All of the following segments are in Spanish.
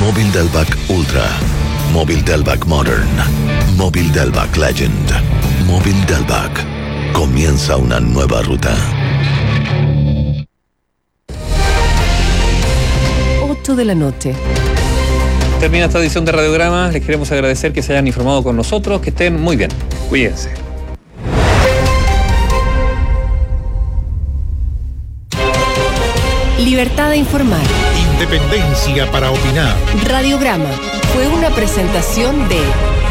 Móvil Delvac Ultra, Móvil Delvac Modern, Móvil Delvac Legend, Móvil Delvac. Comienza una nueva ruta. 8 de la noche. Termina esta edición de Radiograma. Les queremos agradecer que se hayan informado con nosotros. Que estén muy bien. Cuídense. Libertad de informar. Independencia para opinar. Radiograma fue una presentación de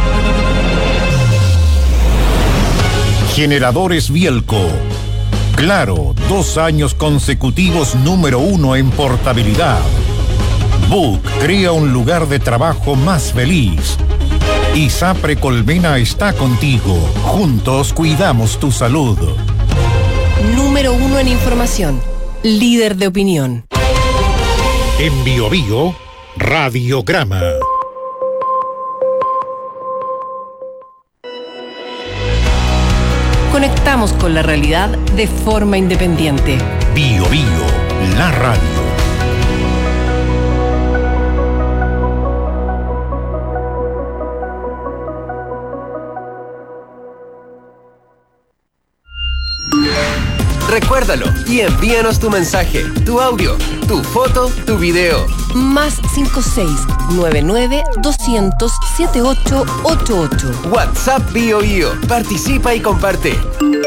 Generadores Bielco. Claro, 2 años consecutivos número 1 en portabilidad. Book crea un lugar de trabajo más feliz. ISAPRE Colmena está contigo. Juntos cuidamos tu salud. Número 1 en información. Líder de opinión. En Bio Bio, Radiograma. Conectamos con la realidad de forma independiente. Bio Bio, la radio. Recuérdalo y envíanos tu mensaje, tu audio, tu foto, tu video. Más 56-99-200-7888. WhatsApp Bio Bio. Participa y comparte.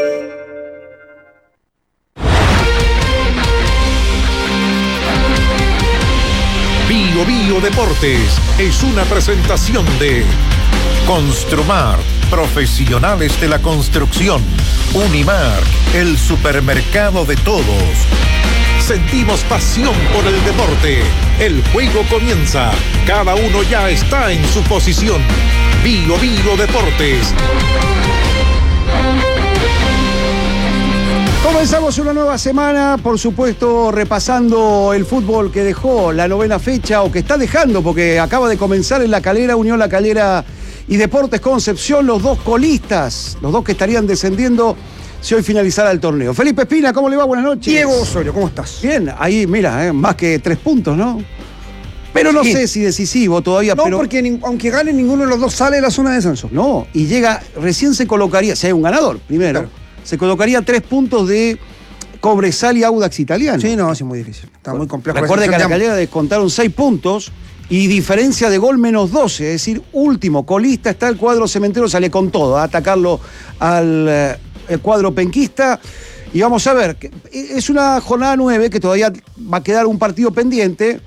Bio Bio Deportes es una presentación de Construmar, profesionales de la construcción. Unimar, el supermercado de todos. Sentimos pasión por el deporte. El juego comienza. Cada uno ya está en su posición. Bio Bio Deportes. Comenzamos una nueva semana, por supuesto, repasando el fútbol que dejó la 9ª fecha, o que está dejando, porque acaba de comenzar en La Calera, Unión La Calera y Deportes Concepción, los 2 colistas, los 2 que estarían descendiendo si hoy finalizara el torneo. Felipe Espina, ¿cómo le va? Buenas noches. Diego Osorio, ¿cómo estás? Bien, ahí, mira, más que 3 puntos, ¿no? Pero no sé si decisivo todavía. No, pero porque aunque gane, ninguno de los dos sale de la zona de descenso. No, y llega, recién se colocaría, si hay un ganador, primero, claro, se colocaría 3 puntos de Cobresal y Audax Italiano. Sí, no, es muy difícil. Está muy complejo. Recuerde que a La Calera descontaron 6 puntos y diferencia de gol menos 12, es decir, último colista está el cuadro cementero, sale con todo a atacarlo al el cuadro penquista. Y vamos a ver, es una jornada 9 que todavía va a quedar un partido pendiente.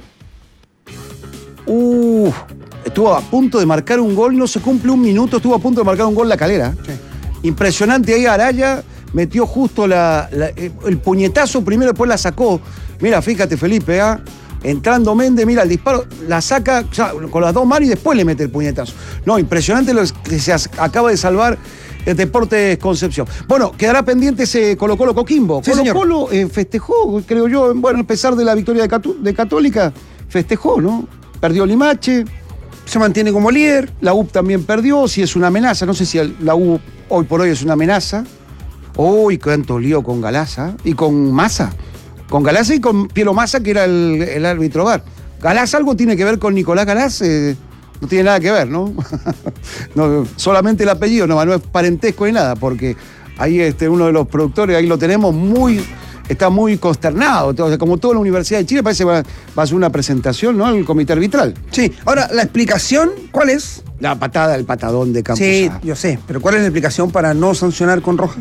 Estuvo a punto de marcar un gol, no se cumple un minuto, estuvo a punto de marcar un gol La Calera. Sí. Impresionante ahí Araya, metió justo el puñetazo primero, después la sacó. Mira, fíjate Felipe, entrando Méndez, mira el disparo, la saca con las 2 manos y después le mete el puñetazo. No, impresionante lo que se acaba de salvar el Deportes Concepción. Bueno, quedará pendiente ese Colo-Colo Coquimbo. Sí, Colo-Colo festejó, creo yo, bueno, a pesar de la victoria de Católica, festejó, ¿no? Perdió Limache, se mantiene como líder. La U también perdió, si es una amenaza, no sé si la U hoy por hoy es una amenaza. Uy, cuánto lío con Galaza y con Massa. Con Galaza y con Piero Massa, que era el árbitro VAR. Galaza algo tiene que ver con Nicolás Galaz, no tiene nada que ver, ¿no? No, solamente el apellido, no es parentesco ni nada, porque ahí uno de los productores, ahí lo tenemos está muy consternado. Entonces, como toda la Universidad de Chile, parece que va a hacer una presentación, ¿no? El comité arbitral. Sí, ahora, ¿la explicación cuál es? La patada, el patadón de Campos. Sí, yo sé, pero ¿cuál es la explicación para no sancionar con roja?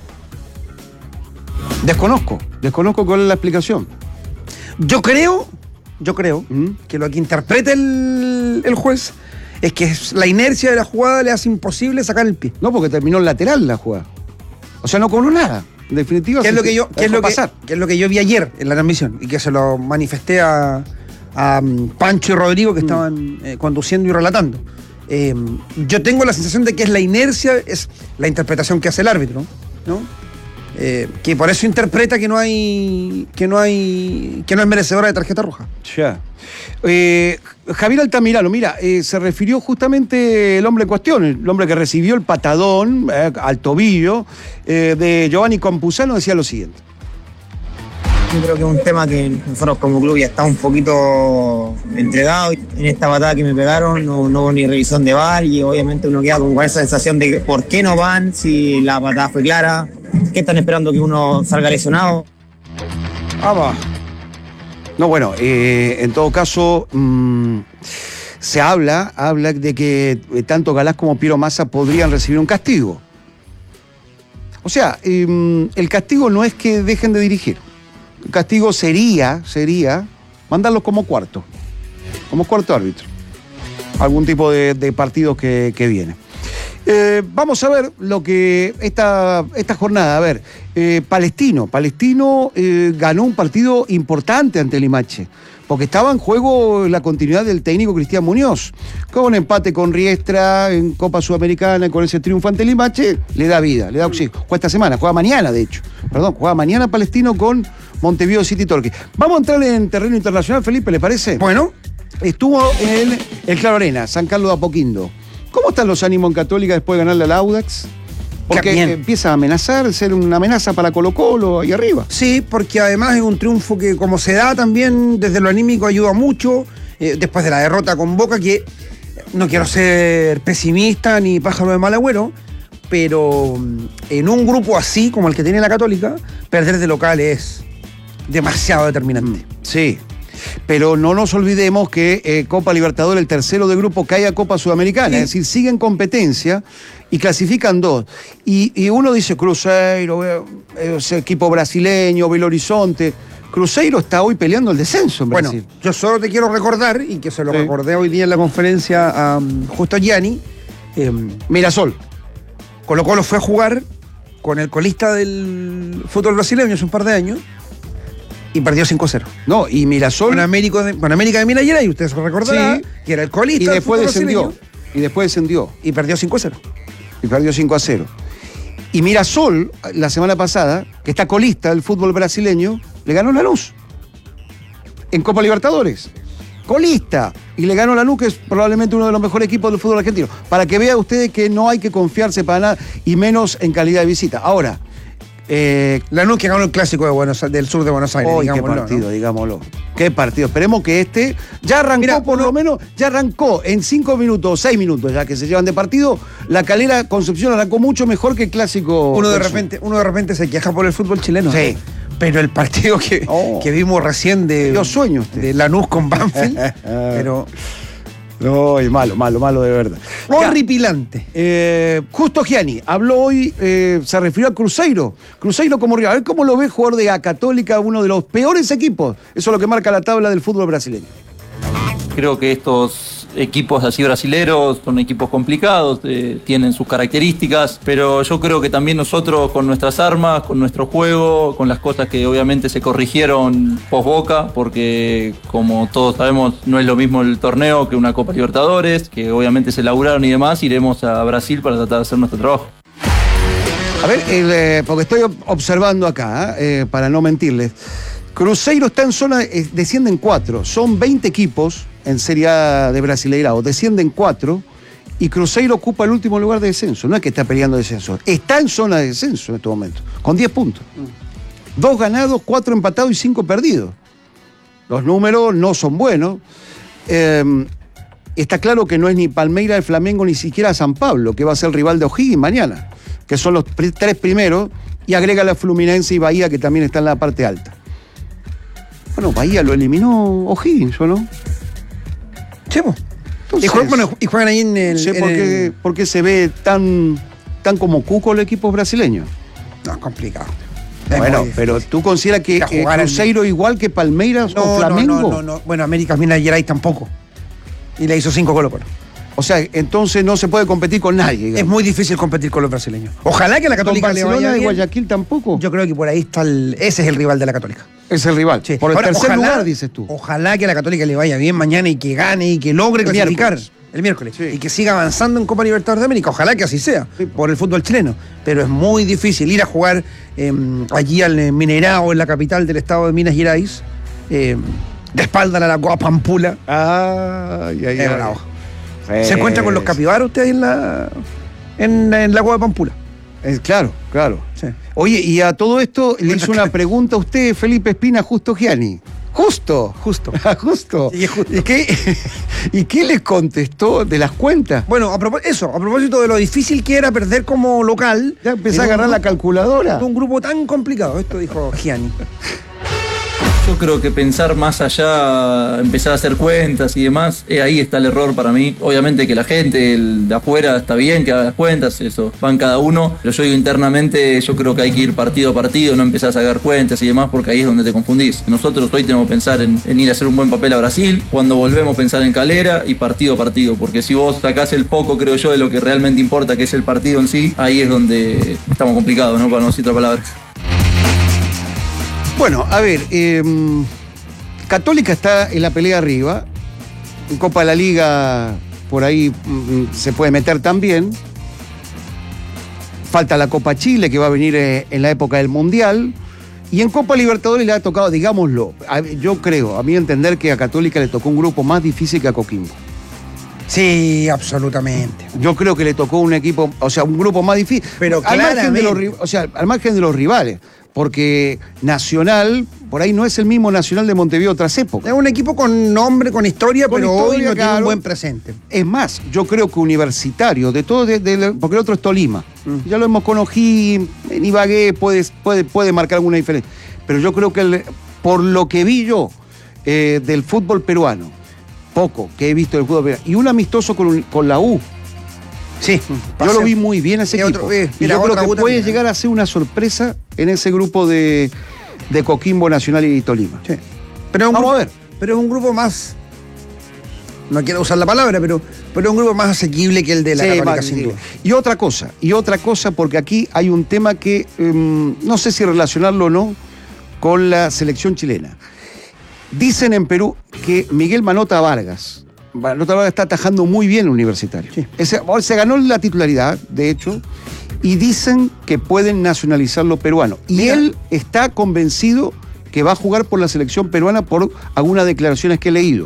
Desconozco cuál es la explicación. Yo creo que lo que interpreta el juez es que la inercia de la jugada le hace imposible sacar el pie. No, porque terminó en lateral la jugada. O sea, no cobró nada. En definitiva, ¿Qué es lo que yo vi ayer en la transmisión? Y que se lo manifesté a Pancho y Rodrigo, que estaban conduciendo y relatando. Yo tengo la sensación de que es la inercia, es la interpretación que hace el árbitro, ¿no? Que por eso interpreta que no es merecedora de tarjeta roja. Ya. Javier Altamirano, mira, se refirió justamente el hombre en cuestión, el hombre que recibió el patadón al tobillo de Giovanni Campuzano, decía lo siguiente. Yo creo que es un tema que nosotros como club ya estamos un poquito entregados. En esta patada que me pegaron no hubo ni revisión de VAR y obviamente uno queda con esa sensación de que por qué no van si la patada fue clara. ¿Qué están esperando que uno salga lesionado? Vamos. No, bueno, en todo caso, se habla de que tanto Galás como Piero Massa podrían recibir un castigo. O sea, el castigo no es que dejen de dirigir. El castigo sería mandarlos como cuarto árbitro. Algún tipo de partidos que viene. Vamos a ver lo que esta jornada, a ver, Palestino ganó un partido importante ante Limache, porque estaba en juego la continuidad del técnico Cristian Muñoz, con empate con Riestra en Copa Sudamericana, con ese triunfo ante Limache, le da vida, le da oxígeno. Juega esta semana, juega mañana Palestino con Montevideo City Torque. Vamos a entrar en terreno internacional, Felipe, ¿le parece? Bueno. Estuvo en el Claro Arena, San Carlos de Apoquindo. ¿Cómo están los ánimos en Católica después de ganarle al Audax? Porque empieza a amenazar, ser una amenaza para Colo-Colo ahí arriba. Sí, porque además es un triunfo que, como se da también desde lo anímico, ayuda mucho. Después de la derrota con Boca, que no quiero ser pesimista ni pájaro de mal agüero, pero en un grupo así como el que tiene la Católica, perder de local es demasiado determinante. Sí. Pero no nos olvidemos que Copa Libertadores, el tercero de grupo, cae a Copa Sudamericana. Sí. Es decir, sigue en competencia y clasifican dos. Y uno dice Cruzeiro, ese equipo brasileño, Belo Horizonte. Cruzeiro está hoy peleando el descenso en Brasil. Bueno, yo solo te quiero recordar, y que se lo recordé hoy día en la conferencia a justo a Gianni, Mirasol. Colo-Colo fue a jugar con el colista del fútbol brasileño hace un par de años, y perdió 5-0. No, y Mirasol. Con América de Minas Gerais, ustedes se recordarán, que era el colista. Y después descendió. Y perdió 5-0. Y perdió 5-0. Y Mirasol, la semana pasada, que está colista del fútbol brasileño, le ganó Lanús. En Copa Libertadores. Colista. Y le ganó Lanús, que es probablemente uno de los mejores equipos del fútbol argentino. Para que vean ustedes que no hay que confiarse para nada, y menos en calidad de visita. Ahora. Lanús que ganó el clásico del sur de Buenos Aires. Qué partido, ¿no? Digámoslo. Qué partido. Esperemos que este ya arrancó, lo menos, ya arrancó en 5 minutos, 6 minutos ya que se llevan de partido. La Calera Concepción arrancó mucho mejor que el clásico. Uno de repente se queja por el fútbol chileno. Sí. Pero el partido que vimos recién de Lanús con Banfield, pero. No, malo de verdad. Horripilante. Justo Gianni habló hoy, se refirió a Cruzeiro. Cruzeiro como rival. A ver cómo lo ve jugador de A Católica, uno de los peores equipos. Eso es lo que marca la tabla del fútbol brasileño. Creo que estos equipos así brasileros son equipos complicados, tienen sus características, pero yo creo que también nosotros con nuestras armas, con nuestro juego, con las cosas que obviamente se corrigieron post Boca, porque como todos sabemos no es lo mismo el torneo que una Copa Libertadores, que obviamente se laburaron y demás, iremos a Brasil para tratar de hacer nuestro trabajo. A ver, porque estoy observando acá, para no mentirles, Cruzeiro está en zona, descienden 4, son 20 equipos en Serie A de Brasileirao, descienden 4 y Cruzeiro ocupa el último lugar de descenso. No es que está peleando descenso, está en zona de descenso en este momento, con 10 puntos. 2 ganados, 4 empatados y 5 perdidos. Los números no son buenos. Está claro que no es ni Palmeiras, el Flamengo, ni siquiera San Pablo, que va a ser el rival de O'Higgins mañana, que son los 3 primeros, y agrega la Fluminense y Bahía, que también está en la parte alta. Bueno, Bahía lo eliminó O'Higgins, ¿o no? Sí, y juegan ahí en el... No sé por qué se ve tan como cuco el equipo brasileño. No, es complicado. Bueno, pero ¿tú consideras que Cruzeiro igual que Palmeiras o Flamengo? No. Bueno, América Minas Gerais tampoco. Y le hizo 5 Colo-Colo. O sea, entonces no se puede competir con nadie. Digamos. Es muy difícil competir con los brasileños. Ojalá que la Católica le vaya bien. ¿Con Guayaquil tampoco? Yo creo que por ahí está ese es el rival de la Católica. Es el rival. Sí. Por el tercer lugar, dices tú. Ojalá que a la Católica le vaya bien mañana y que gane y que logre clasificar el miércoles. Sí. Y que siga avanzando en Copa Libertadores de América. Ojalá que así sea, por el fútbol chileno. Pero es muy difícil ir a jugar allí al Mineirao, en la capital del estado de Minas Gerais, de espalda a la Copa Pampula. Bravo. ¿Se encuentra con los capibaras ustedes en la Copa Pampula? Claro. Sí. Oye, y a todo esto le hizo una pregunta a usted, Felipe Espina, Justo Gianni. Justo. Justo. Sí, es justo. ¿Y qué les contestó de las cuentas? Bueno, a propósito de lo difícil que era perder como local. Ya empezó a agarrar la calculadora. Un grupo tan complicado, esto dijo Gianni. Yo creo que pensar más allá, empezar a hacer cuentas y demás, ahí está el error para mí. Obviamente que la gente el de afuera está bien que haga las cuentas, eso van cada uno, pero yo digo internamente, yo creo que hay que ir partido a partido, no empezar a sacar cuentas y demás, porque ahí es donde te confundís. Nosotros hoy tenemos que pensar en ir a hacer un buen papel a Brasil, cuando volvemos pensar en Calera y partido a partido, porque si vos sacás el foco, creo yo, de lo que realmente importa, que es el partido en sí, ahí es donde estamos complicados, ¿no? Para no decir otra palabra. Bueno, a ver, Católica está en la pelea arriba. En Copa de la Liga, por ahí se puede meter también. Falta la Copa Chile, que va a venir en la época del Mundial. Y en Copa Libertadores le ha tocado, digámoslo, yo creo, a mi entender, que a Católica le tocó un grupo más difícil que a Coquimbo. Sí, absolutamente. Yo creo que le tocó un equipo, o sea, un grupo más difícil. Pero al margen de los rivales. Porque Nacional, por ahí no es el mismo Nacional de Montevideo otras épocas. Es un equipo con nombre, con historia, pero hoy no tiene un buen presente. Es más, yo creo que Universitario, de todo, porque el otro es Tolima. Ya lo hemos con O'Higgins, en Ibagué puede marcar alguna diferencia. Pero yo creo que por lo que vi yo del fútbol peruano, poco que he visto del fútbol peruano, y un amistoso con la U. Sí, yo lo vi muy bien ese equipo. Y yo creo que puede llegar a ser una sorpresa en ese grupo de Coquimbo, Nacional y Tolima. Sí. Vamos a ver. Pero es un grupo más, no quiero usar la palabra, pero es un grupo más asequible que el de la Católica, sin duda. Y otra cosa, porque aquí hay un tema que no sé si relacionarlo o no con la selección chilena. Dicen en Perú que Miguel Manota Vargas está atajando muy bien el Universitario. Sí. Se ganó la titularidad, de hecho, y dicen que pueden nacionalizar lo peruano. Y él está convencido que va a jugar por la selección peruana por algunas declaraciones que he leído.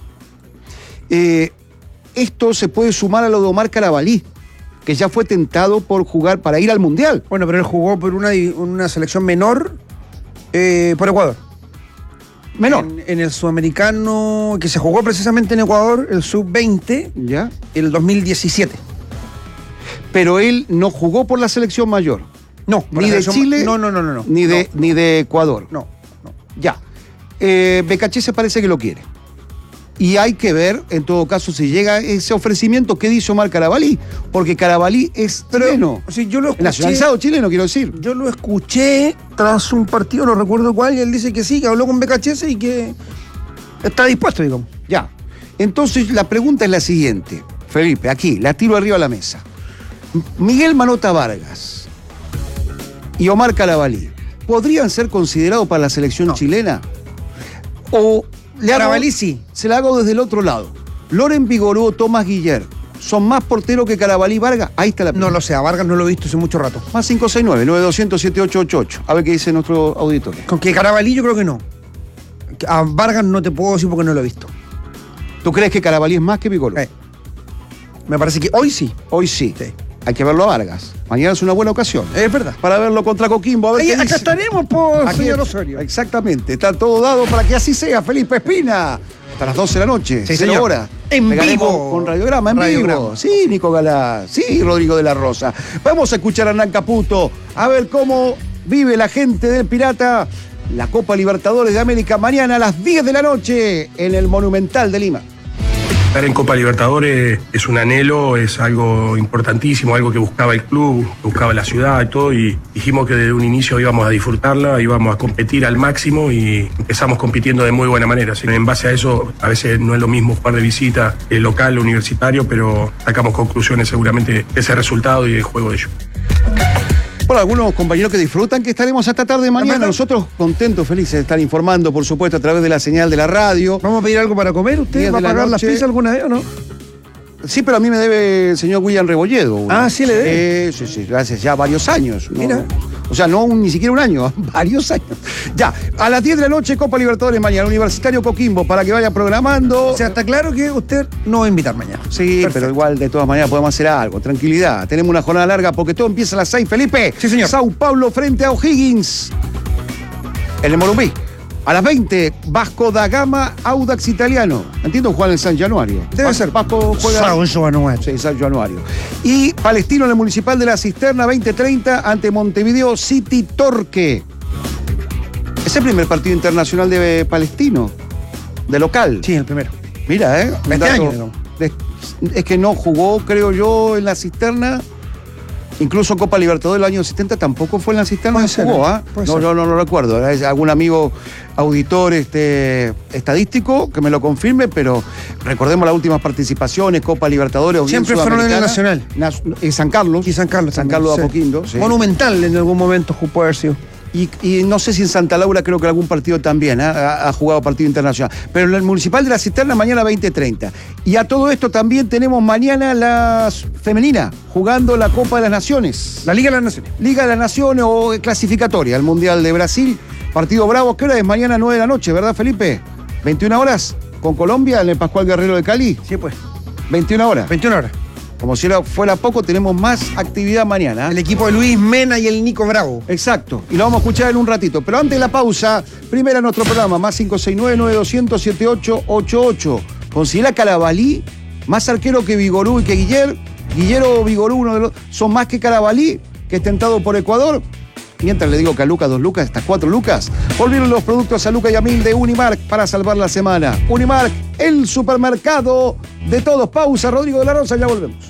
Esto se puede sumar a lo de Omar Carabalí, que ya fue tentado por jugar para ir al Mundial. Bueno, pero él jugó por una selección menor por Ecuador. Menor. En el sudamericano que se jugó precisamente en Ecuador, el sub-20, ¿ya? El 2017. Pero él no jugó por la selección mayor. No. Ni de Chile. No. Ni de Ecuador. No. Ya. BKC parece que lo quiere. Y hay que ver, en todo caso, si llega ese ofrecimiento que dice Omar Carabalí, porque Carabalí es chileno. Sí, yo lo escuché, nacionalizado chileno, quiero decir. Yo lo escuché tras un partido, no recuerdo cuál, y él dice que sí, que habló con BKC y que está dispuesto, digamos. Ya. Entonces, la pregunta es la siguiente. Felipe, aquí, la tiro arriba a la mesa. Miguel Manota Vargas y Omar Carabalí, ¿podrían ser considerados para la selección chilena? ¿O Carabalí sí? Se la hago desde el otro lado. Loren Vigoró, Tomás Guiller, ¿son más porteros que Carabalí y Vargas? Ahí está la pregunta. No lo sé, a Vargas no lo he visto hace mucho rato. Más 569-9200-7888. A ver qué dice nuestro auditor. Con que Carabalí yo creo que no. A Vargas no te puedo decir porque no lo he visto. ¿Tú crees que Carabalí es más que Vigoró? Me parece que hoy sí. Hoy sí. Hay que verlo a Vargas. Mañana es una buena ocasión. Es verdad. Para verlo contra Coquimbo. A ver qué acá dice. estaremos, señor Osorio. Exactamente. Está todo dado para que así sea. Felipe Espina. Hasta las 12 de la noche. Sí, señor. Hora. En vivo. Con Radiograma, en vivo. Sí, Nico Galá. Sí, Rodrigo de la Rosa. Vamos a escuchar a Hernán Caputo. A ver cómo vive la gente del Pirata la Copa Libertadores de América mañana a las 10 de la noche en el Monumental de Lima. Estar en Copa Libertadores es un anhelo, es algo importantísimo, algo que buscaba el club, buscaba la ciudad y todo, y dijimos que desde un inicio íbamos a disfrutarla, íbamos a competir al máximo y empezamos compitiendo de muy buena manera. Así que en base a eso, a veces no es lo mismo jugar de visita local, universitario, pero sacamos conclusiones seguramente de ese resultado y del juego de ellos. Bueno, algunos compañeros que disfrutan que estaremos hasta tarde mañana. Nosotros contentos, felices de estar informando, por supuesto, a través de la señal de la radio. ¿Vamos a pedir algo para comer? ¿Usted va a pagar las pizzas alguna vez o no? Sí, pero a mí me debe el señor William Rebolledo. Ah, sí le debe. Sí, gracias, ya varios años. ¿No? Mira. O sea, no ni siquiera un año, varios años. Ya, a las 10 de la noche, Copa Libertadores mañana, Universitario Coquimbo, para que vaya programando. O sea, está claro que usted no va a invitar mañana. Sí, perfecto. Pero igual, de todas maneras, podemos hacer algo. Tranquilidad. Tenemos una jornada larga porque todo empieza a las 6, Felipe. Sí, señor. Sao Paulo frente a O'Higgins. En el Morumbi. A las 20, Vasco da Gama, Audax Italiano. Entiendo jugar en San Januario. Debe ser. Vasco juega. San Januario. Sí, San Januario. Y Palestino en el Municipal de la Cisterna, 20:30, ante Montevideo City Torque. Es el primer partido internacional de Palestino, de local. Sí, el primero. Mira, Este año, ¿no? Es que no jugó, creo yo, en la Cisterna. Incluso Copa Libertadores del año 70 tampoco fue en la Cisterna. Puede ser, jugó, ¿ah? puede No, ser. no lo recuerdo. Es algún amigo auditor estadístico que me lo confirme, pero recordemos las últimas participaciones, Copa Libertadores. Siempre fueron en el Nacional. San Carlos. Y San Carlos. San también, Carlos de sí. Apoquindo. Sí. Monumental en algún momento puede haber sido. Y no sé si en Santa Laura creo que algún partido también ha jugado partido internacional. Pero en el Municipal de la Cisterna mañana 20:30. Y a todo esto también tenemos mañana la femenina jugando la Copa de las Naciones. La Liga de las Naciones. Liga de las Naciones o clasificatoria al Mundial de Brasil. Partido bravo. ¿Qué hora es? Mañana 9 de la noche, ¿verdad, Felipe? 21 horas con Colombia en el Pascual Guerrero de Cali. Sí, pues. 21 horas. 21 horas. Como si fuera poco, tenemos más actividad mañana. El equipo de Luis Mena y el Nico Bravo. Exacto, y lo vamos a escuchar en un ratito. Pero antes de la pausa, primera nuestro programa, más 569-9200-7888. Considera Carabalí más arquero que Vigorú y que Guillero Vigorú, uno de los. Son más que Carabalí, que es tentado por Ecuador. Mientras le digo que a Lucas 2 lucas, hasta 4 lucas. Volvieron los productos a Luca y a Mil de Unimark para salvar la semana. Unimark, el supermercado de todos. Pausa, Rodrigo de la Rosa, ya volvemos.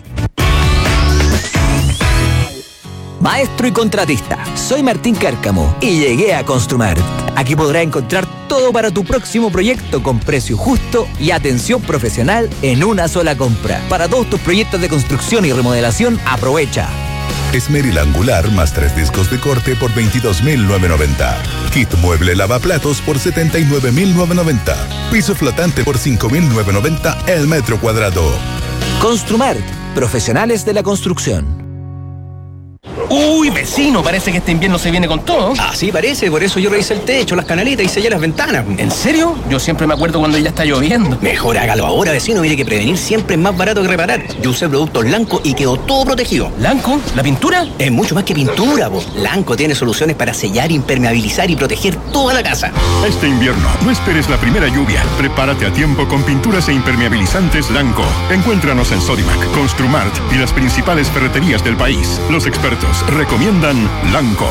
Maestro y contratista, soy Martín Cárcamo y llegué a Construmart. Aquí podrás encontrar todo para tu próximo proyecto con precio justo y atención profesional en una sola compra. Para todos tus proyectos de construcción y remodelación, aprovecha. Esmeril angular más 3 discos de corte por 22.990. Kit mueble lavaplatos por 79.990. Piso flotante por 5.990 el metro cuadrado. Construmart, profesionales de la construcción. Uy, vecino, parece que este invierno se viene con todo. Así parece, por eso yo revisé el techo, las canaletas y sellé las ventanas. ¿En serio? Yo siempre me acuerdo cuando ya está lloviendo. Mejor hágalo ahora, vecino, mire que prevenir siempre es más barato que reparar. Yo usé productos Lanco y quedó todo protegido. ¿Lanco? ¿La pintura? Es mucho más que pintura, po. Lanco tiene soluciones para sellar, impermeabilizar y proteger toda la casa. Este invierno, no esperes la primera lluvia. Prepárate a tiempo con pinturas e impermeabilizantes Lanco. Encuéntranos en Sodimac, Construmart y las principales ferreterías del país. Los expertos recomiendan Lanco.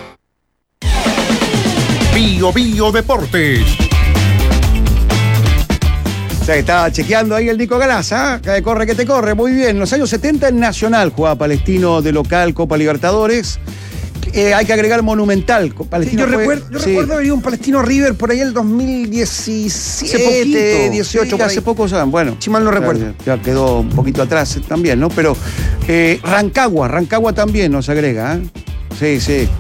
Bio Bio Deportes. O sea, estaba chequeando ahí el Nico Galás, ¿ah? Que corre que te corre, muy bien. En los años 70 en Nacional jugaba Palestino de local, Copa Libertadores. Hay que agregar Monumental. Palestino Sí, yo recuerdo haber ido un Palestino River por ahí el 2017, 18. Sí, hace poco, ¿saben? Bueno. Si mal no recuerdo. Ya quedó un poquito atrás también, ¿no? Pero Rancagua también nos agrega, ¿eh? Sí.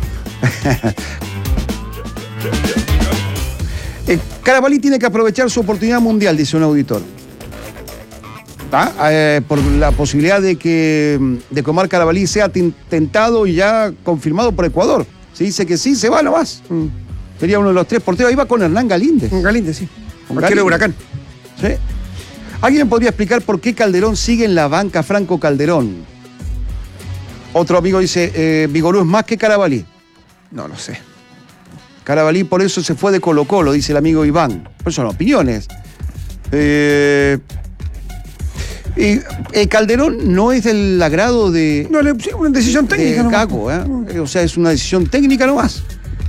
Carabalí tiene que aprovechar su oportunidad mundial, dice un auditor. Por la posibilidad de que Omar Carabalí sea tentado y ya confirmado por Ecuador. Si dice que sí, se va nomás. Sería uno de los 3 porteros. Ahí va con Hernán Galíndez. Galíndez, sí. Arquero de Huracán. Sí. ¿Alguien podría explicar por qué Calderón sigue en la banca Franco Calderón? Otro amigo dice, Vigorú es más que Carabalí. No lo sé. Carabalí por eso se fue de Colo-Colo, dice el amigo Iván. Pues son opiniones. Calderón no es del agrado de... No, es una decisión técnica. De Gago, O sea, es una decisión técnica nomás.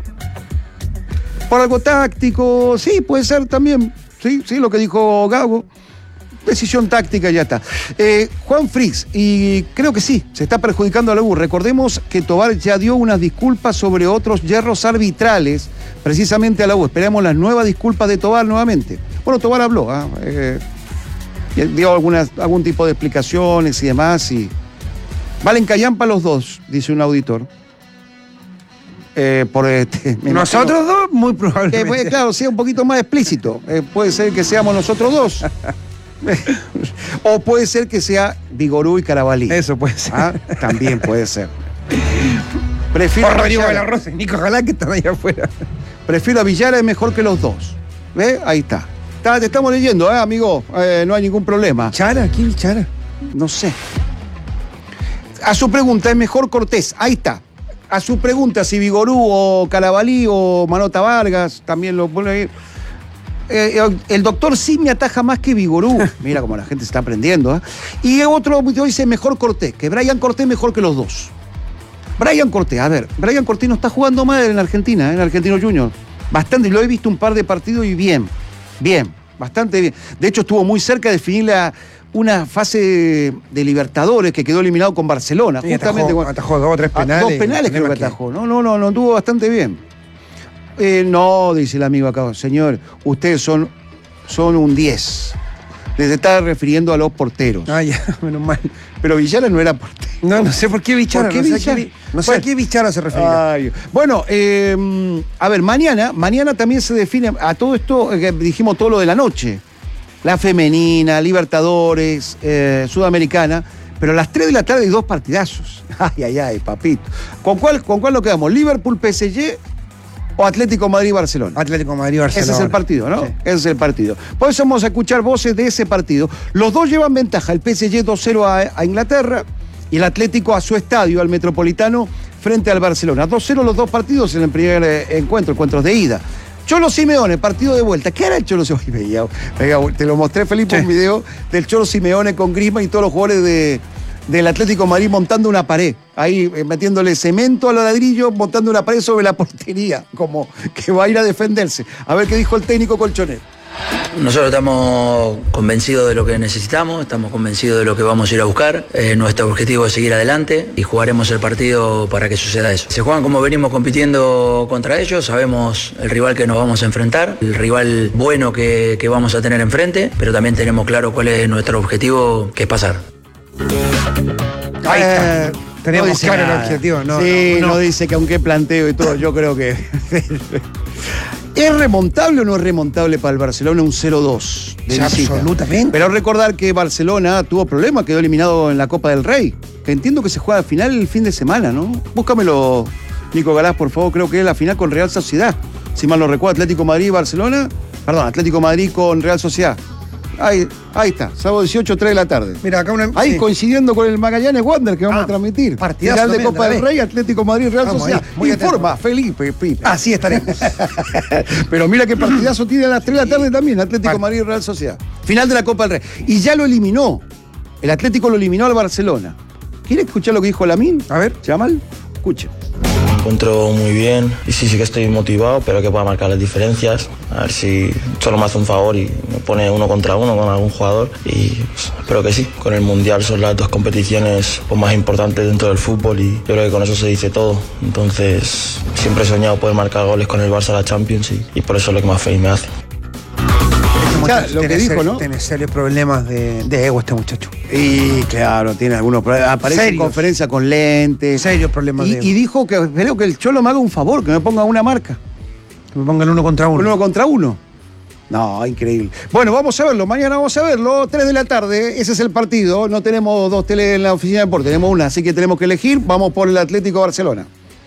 Por algo táctico, sí, puede ser también. Sí, lo que dijo Gago. Decisión táctica, ya está. Juan Frix, y creo que sí, se está perjudicando a la U. Recordemos que Tobar ya dio unas disculpas sobre otros yerros arbitrales, precisamente a la U. Esperamos las nuevas disculpas de Tobar nuevamente. Bueno, Tobar habló, dio algún tipo de explicaciones y demás. Y valen callampa los dos, dice un auditor. Nosotros dos, muy probablemente. Claro, sea un poquito más explícito. Puede ser que seamos nosotros dos. O puede ser que sea Vigorú y Carabalí. Eso puede ser. También puede ser. Prefiero Rodrigo Villara. Belarroz y Nico Galán, que están ahí afuera. Prefiero a Villara, es mejor que los dos. ¿Ves? Ahí está. Te estamos leyendo, amigo. No hay ningún problema. ¿Chara? ¿Quién es Chara? No sé. A su pregunta, ¿es mejor Cortés? Ahí está. A su pregunta, si Vigorú o Carabalí o Manota Vargas, también lo pone ahí. El doctor sí me ataja más que Vigorú. Mira cómo la gente se está aprendiendo. ¿Eh? Y otro dice mejor Cortés, que Brian Cortés mejor que los dos. Brian Cortés, a ver, Brian Cortés no está jugando mal en Argentina, en Argentino Junior. Bastante, lo he visto un par de partidos y bien, bastante bien. De hecho, estuvo muy cerca de definir una fase de Libertadores que quedó eliminado con Barcelona. Sí, justamente atajó 2 o 3 penales. 2 penales creo que atajó. No, estuvo bastante bien. No, dice el amigo acá, señor, ustedes son un 10. Les está refiriendo a los porteros. Ah, ya, menos mal. Pero Villara no era portero. No sé por qué Villara. No sé a qué Villara se refiere. Bueno, a ver, mañana también se define a todo esto, que dijimos todo lo de la noche. La femenina, Libertadores, Sudamericana. Pero a las 3 de la tarde hay 2 partidazos. Ay, papito. ¿Con cuál nos quedamos? ¿Liverpool, PSG o Atlético Madrid-Barcelona? Atlético Madrid-Barcelona. Ese es el partido, ¿no? Sí. Ese es el partido. Por eso vamos a escuchar voces de ese partido. Los dos llevan ventaja. El PSG 2-0 a Inglaterra y el Atlético a su estadio, al Metropolitano, frente al Barcelona. 2-0 los dos partidos en el primer encuentros de ida. Cholo Simeone, partido de vuelta. ¿Qué era el Cholo Simeone? Veía, te lo mostré, Felipe, un video del Cholo Simeone con Griezmann y todos los jugadores del Atlético de Madrid montando una pared. Ahí metiéndole cemento a los ladrillos, montando una pared sobre la portería, como que va a ir a defenderse. A ver qué dijo el técnico colchonero. Nosotros estamos convencidos de lo que necesitamos, estamos convencidos de lo que vamos a ir a buscar. Nuestro objetivo es seguir adelante y jugaremos el partido para que suceda eso. Se juegan como venimos compitiendo contra ellos, sabemos el rival que nos vamos a enfrentar, el rival bueno que vamos a tener enfrente, pero también tenemos claro cuál es nuestro objetivo, que es pasar. Ahí está. Tenemos claro el objetivo. No dice que aunque planteo y todo, yo creo que... ¿Es remontable o no es remontable para el Barcelona un 0-2 de visita? Absolutamente. Pero recordar que Barcelona tuvo problemas, quedó eliminado en la Copa del Rey, que entiendo que se juega al final el fin de semana, ¿no? Búscamelo, Nico Galás, por favor, creo que es la final con Real Sociedad. Si mal no recuerdo, Atlético Madrid y Barcelona. Perdón, Atlético Madrid con Real Sociedad. Ahí está, sábado 18, 3 de la tarde. Mira, acá ahí coincidiendo con el Magallanes Wander que vamos a transmitir. Final de Copa del Rey, Atlético Madrid, Real Sociedad. Informa, Felipe, Pipe. Así estaremos. Pero mira qué partidazo tiene a las 3 de la tarde también, Atlético Madrid, Real Sociedad. Final de la Copa del Rey. Y ya lo eliminó. El Atlético lo eliminó al Barcelona. ¿Quiere escuchar lo que dijo Lamine? A ver. Yamal, escuche. Me encuentro muy bien y sí que estoy motivado, pero que pueda marcar las diferencias. A ver si solo me hace un favor y me pone 1 contra 1 con algún jugador. Y pues, espero que sí. Con el Mundial son las 2 competiciones más importantes dentro del fútbol y yo creo que con eso se dice todo. Entonces siempre he soñado poder marcar goles con el Barça a la Champions y por eso es lo que más feliz me hace. Lo que dijo, ¿no? Tiene serios problemas de ego este muchacho. Y claro, tiene algunos problemas. Aparece en conferencia con lentes. Serios problemas de ego. Y dijo que espero que el Cholo me haga un favor, que me ponga una marca. Que me pongan 1 contra 1. 1 contra 1. No, increíble. Bueno, vamos a verlo. Mañana vamos a verlo. 3 de la tarde. Ese es el partido. No tenemos 2 teles en la oficina de deporte. Tenemos una, así que tenemos que elegir. Vamos por el Atlético Barcelona.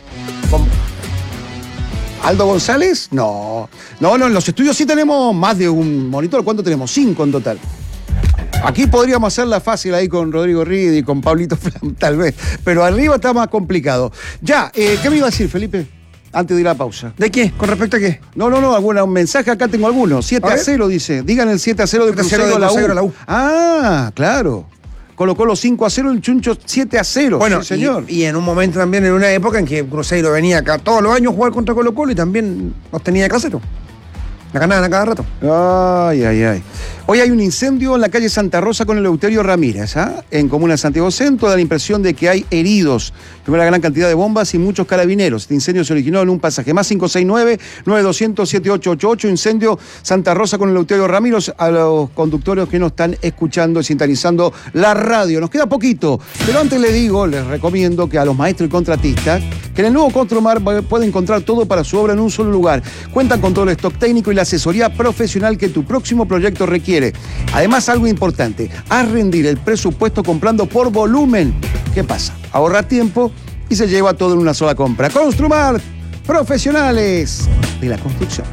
¿Aldo González? No, en los estudios sí tenemos más de un monitor. ¿Cuánto tenemos? 5 en total. Aquí podríamos hacerla fácil ahí con Rodrigo Ridi y con Pablito Flam, tal vez. Pero arriba está más complicado. Ya, ¿qué me iba a decir, Felipe? Antes de ir a la pausa. ¿De qué? ¿Con respecto a qué? No, un mensaje, acá tengo algunos. 7-0 dice. Digan el 7-0 de Cruzeiro a la U. Ah, claro. Colocó los 5-0, el Chuncho 7-0. Bueno, sí, señor. Y en un momento también, en una época en que Cruzeiro venía acá todos los años a jugar contra Colo-Colo y también los tenía de casero. La ganaban a cada rato. Ay. Hoy hay un incendio en la calle Santa Rosa con el Eleuterio Ramírez, en Comuna Santiago Centro. Da la impresión de que hay heridos. Hay una gran cantidad de bombas y muchos carabineros. Este incendio se originó en un pasaje. Más 569-9200-7888. Incendio Santa Rosa con el Eleuterio Ramírez. A los conductores que nos están escuchando y sintonizando la radio. Nos queda poquito. Pero antes les recomiendo que a los maestros y contratistas, que en el nuevo Construmar pueden encontrar todo para su obra en un solo lugar. Cuentan con todo el stock técnico y la asesoría profesional que tu próximo proyecto requiere. Además, algo importante, haz rendir el presupuesto comprando por volumen. ¿Qué pasa? Ahorra tiempo y se lleva todo en una sola compra. Construmart, profesionales de la construcción.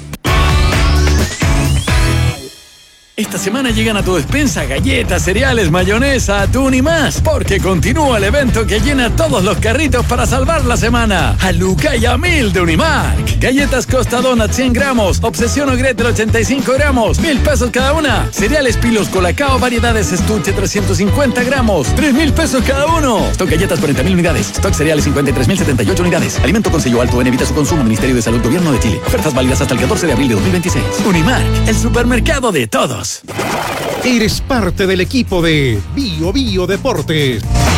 Esta semana llegan a tu despensa galletas, cereales, mayonesa, atún y más, porque continúa el evento que llena todos los carritos para salvar la semana. A Luca y a 1000 de Unimark. Galletas Costa Donut 100 gramos, Obsesión o Gretel 85 gramos, 1000 pesos cada una. Cereales Pilos Colacao, variedades estuche 350 gramos, 3000 pesos cada uno. Stock galletas 40.000 unidades, stock cereales 53.078 unidades. Alimento con sello alto en evita su consumo, Ministerio de Salud, Gobierno de Chile. Ofertas válidas hasta el 14 de abril de 2026. Unimark, el supermercado de todos. Eres parte del equipo de Bio Bio Deportes.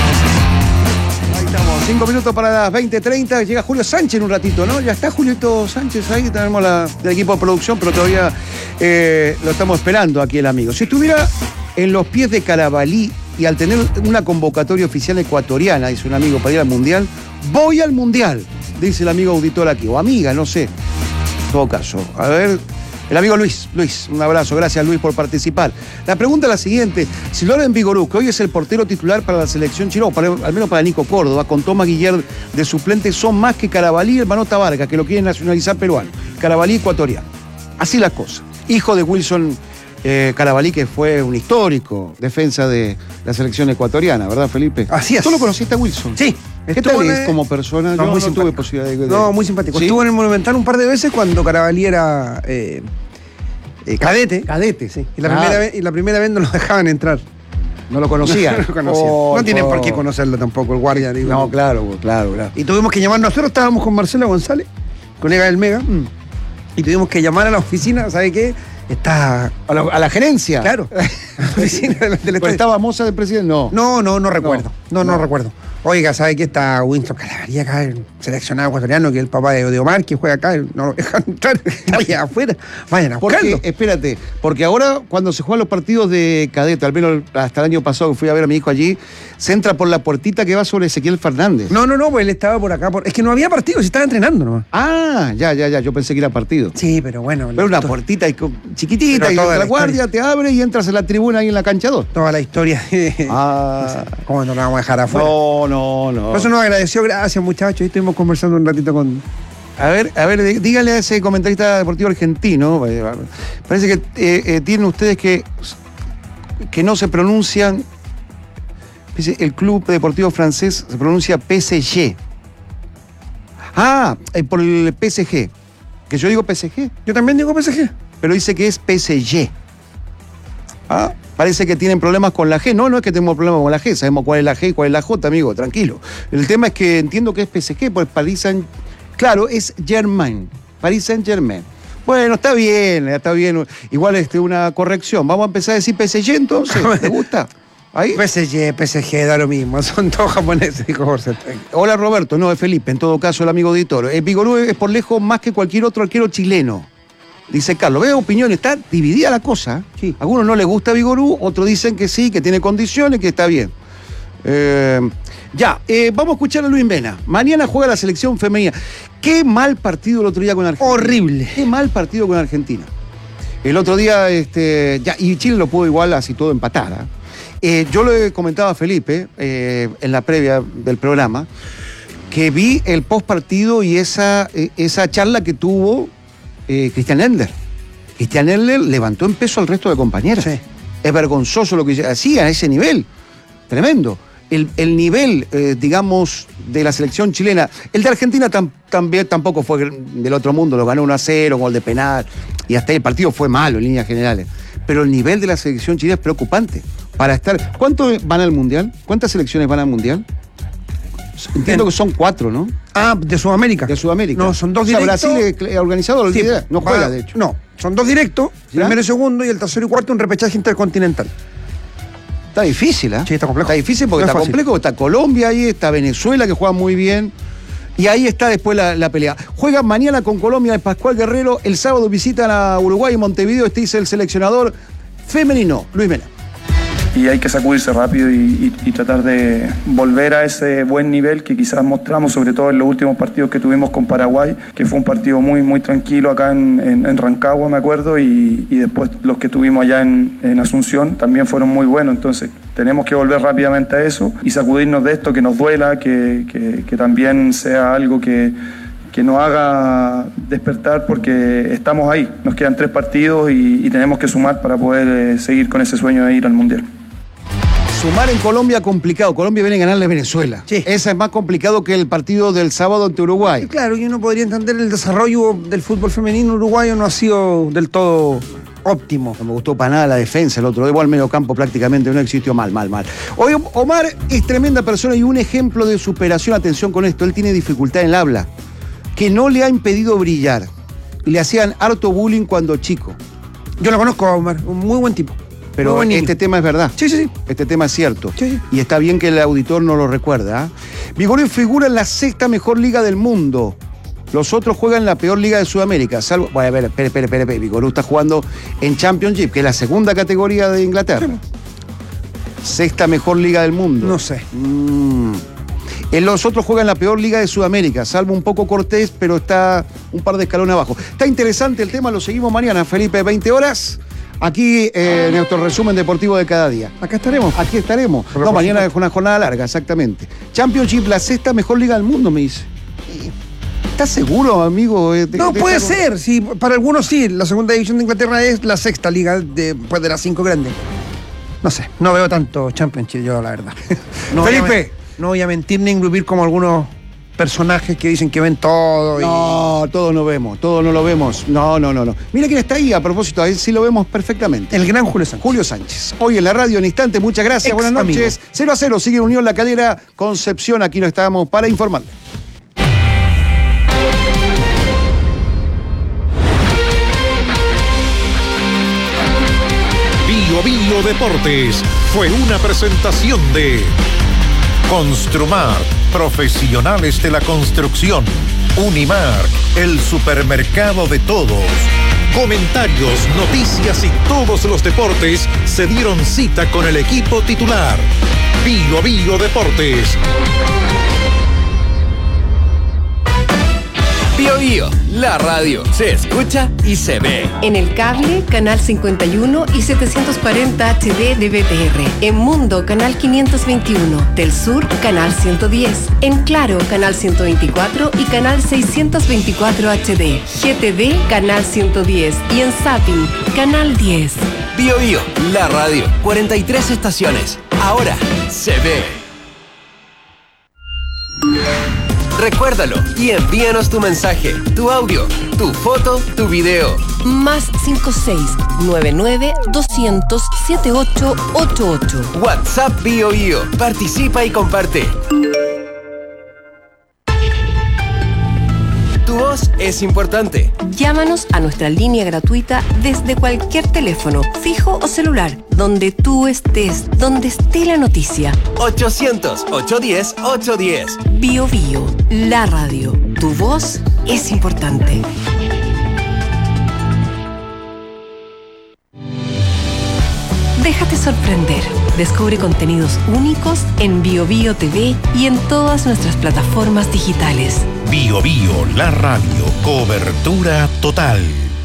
Ahí estamos, 5 minutos para las 20:30. Llega Julio Sánchez en un ratito, ¿no? Ya está Julito Sánchez ahí, tenemos del equipo de producción, pero todavía lo estamos esperando aquí el amigo. Si estuviera en los pies de Carabalí y al tener una convocatoria oficial ecuatoriana, dice un amigo, para ir al Mundial, voy al Mundial, dice el amigo auditor aquí, o amiga, no sé. En todo caso, a ver... El amigo Luis, un abrazo, gracias Luis por participar. La pregunta es la siguiente: si Loren Vigorú, que hoy es el portero titular para la selección chilena, al menos para Nico Córdoba, con Tomás Guiller de suplente, son más que Carabalí y el Manota Vargas, que lo quieren nacionalizar peruano. Carabalí ecuatoriano. Así las cosas. Hijo de Wilson Carabalí, que fue un histórico defensa de la selección ecuatoriana, ¿verdad, Felipe? Así es. ¿Tú lo conociste a Wilson? Sí. ¿Qué tal es como persona? No, Yo muy no tuve posibilidad de... No, muy simpático. ¿Sí? Estuvo en el Monumental un par de veces cuando Carabalí era cadete. Cadete. Sí. Y la primera vez no lo dejaban entrar. No lo conocían. No lo conocían. No tienen por qué conocerlo tampoco, el guardia. Digo. No, claro. Y tuvimos que llamar, nosotros estábamos con Marcelo González, colega del Mega, y tuvimos que llamar a la oficina, ¿sabe qué? Está... ¿A la gerencia? Claro. A la oficina del ¿Estaba Moza del presidente? No. No recuerdo. No recuerdo. Oiga, ¿sabe qué? Está Winston Calavería acá, el seleccionado ecuatoriano, que es el papá de Omar, que juega acá, no lo dejan entrar, está allá afuera, vayan a buscarlo. Espérate, porque ahora cuando se juegan los partidos de cadete, al menos hasta el año pasado que fui a ver a mi hijo allí, se entra por la puertita que va sobre Ezequiel Fernández. No, pues él estaba por acá, es que no había partido, se estaba entrenando nomás. Ah, ya, yo pensé que era partido. Sí, pero bueno. Pero una puertita chiquitita, y la guardia te abre y entras en la tribuna ahí en la cancha 2. Toda la historia. ¿Cómo no la vamos a dejar afuera? No. Por eso nos agradeció, gracias muchachos, ahí estuvimos conversando un ratito con... A ver, díganle a ese comentarista deportivo argentino, parece que tienen ustedes que no se pronuncian, el club deportivo francés se pronuncia PSG. Por el PSG, que yo digo PSG. Yo también digo PSG. Pero dice que es PSG. Parece que tienen problemas con la G. No es que tenemos problemas con la G. Sabemos cuál es la G y cuál es la J, amigo. Tranquilo. El tema es que entiendo que es PSG, pues Paris Saint... Claro, es Germain. Paris Saint-Germain. Bueno, está bien. Igual una corrección. Vamos a empezar a decir PSG entonces. ¿Te gusta? ¿Ahí? PSG, da lo mismo. Son todos japoneses, dijo Jorge. Hola, Roberto. No, es Felipe. En todo caso, el amigo auditor. Vigorú es por lejos más que cualquier otro arquero chileno. Dice Carlos, veo opiniones, está dividida la cosa. Sí. A algunos no les gusta Vigorú, otros dicen que sí, que tiene condiciones, que está bien. Vamos a escuchar a Luis Mena. Mañana juega la selección femenina. Qué mal partido el otro día con Argentina. Horrible. Qué mal partido con Argentina. El otro día, y Chile lo pudo igual así todo empatar. Yo le comentaba a Felipe en la previa del programa que vi el post partido y esa charla que tuvo Christian Endler. Christian Endler levantó en peso al resto de compañeras. Sí. Es vergonzoso lo que hacía a ese nivel. Tremendo. El nivel, digamos, de la selección chilena. El de Argentina también tampoco fue del otro mundo. Lo ganó 1-0, gol de penal. Y hasta ahí el partido fue malo en líneas generales. Pero el nivel de la selección chilena es preocupante. ¿Cuántos van al Mundial? ¿Cuántas selecciones van al Mundial? Entiendo que son 4, ¿no? De Sudamérica. De Sudamérica. No, son 2 directos. Brasil es organizador, sí, no juega, de hecho. No, son 2 directos, ¿ya? Primero y segundo, y el tercero y cuarto un repechaje intercontinental. Está difícil, ¿eh? Sí, está complejo. Está difícil porque está complejo. Está Colombia ahí, está Venezuela, que juega muy bien. Y ahí está después la pelea. Juegan mañana con Colombia el Pascual Guerrero. El sábado visitan a Uruguay y Montevideo. Dice el seleccionador femenino, Luis Mena. y hay que sacudirse rápido y tratar de volver a ese buen nivel que quizás mostramos, sobre todo en los últimos partidos que tuvimos con Paraguay, que fue un partido muy, muy tranquilo acá en Rancagua, me acuerdo, y después los que tuvimos allá en Asunción también fueron muy buenos. Entonces tenemos que volver rápidamente a eso y sacudirnos de esto, que nos duela, que también sea algo que nos haga despertar, porque estamos ahí, nos quedan 3 partidos y tenemos que sumar para poder seguir con ese sueño de ir al Mundial. Sumar en Colombia complicado. Colombia viene a ganarle a Venezuela. Sí. Esa es más complicado que el partido del sábado ante Uruguay. Y claro, y uno podría entender el desarrollo del fútbol femenino uruguayo no ha sido del todo óptimo. No me gustó para nada la defensa el otro día, igual medio campo prácticamente no existió. mal. Hoy Omar es tremenda persona y un ejemplo de superación. Atención con esto, él tiene dificultad en el habla, que no le ha impedido brillar. Le hacían harto bullying cuando chico. Yo lo conozco a Omar, un muy buen tipo. Pero este tema es verdad. Sí. Este tema es cierto. Sí. Y está bien que el auditor no lo recuerda. Vigorío figura en la 6ª mejor liga del mundo. Los otros juegan en la peor liga de Sudamérica. Salvo. Bueno, a ver, espere. Vigorío está jugando en Championship, que es la 2ª categoría de Inglaterra. Sí. 6ª mejor liga del mundo. No sé. Los otros juegan en la peor liga de Sudamérica, salvo un poco Cortés, pero está un par de escalones abajo. Está interesante el tema, lo seguimos mañana, Felipe, 20 horas. Aquí en nuestro resumen deportivo de cada día. Acá estaremos. Aquí estaremos. No, mañana es una jornada larga, exactamente. Championship, la 6ª mejor liga del mundo, me dice. ¿Estás seguro, amigo? No, puede ser. Sí, para algunos sí. La 2ª división de Inglaterra es la 6ª liga después de las 5 grandes. No sé, no veo tanto Championship yo, la verdad. Felipe. No voy a mentir ni engrupir como algunos personajes que dicen que ven todo. No, todos no vemos, todos no lo vemos. No. Mira quién está ahí, a propósito, ahí sí lo vemos perfectamente. El gran Julio Sánchez. Julio Sánchez. Hoy en la radio, en instante, muchas gracias, buenas noches. 0-0, sigue Unión La Calera, Concepción, aquí no estábamos para informarle. Bio Deportes fue una presentación de Construmar, profesionales de la construcción. Unimark, el supermercado de todos. Comentarios, noticias y todos los deportes se dieron cita con el equipo titular. Bio Deportes. Bio, la radio se escucha y se ve. En el cable, canal 51 y 740 HD de BTR. En Mundo, canal 521. Del Sur, canal 110. En Claro, canal 124 y canal 624 HD. GTD, canal 110. Y en Zapping, canal 10. Bio, la radio. 43 estaciones. Ahora se ve. Recuérdalo y envíanos tu mensaje, tu audio, tu foto, tu video. Más 56-99-200-7888. WhatsApp Bio. Participa y comparte. Tu voz es importante. Llámanos a nuestra línea gratuita desde cualquier teléfono, fijo o celular, donde tú estés, donde esté la noticia. 800-810-810. Bio, la radio. Tu voz es importante. Déjate sorprender. Descubre contenidos únicos en Bio TV y en todas nuestras plataformas digitales. Bio, la radio. Cobertura total.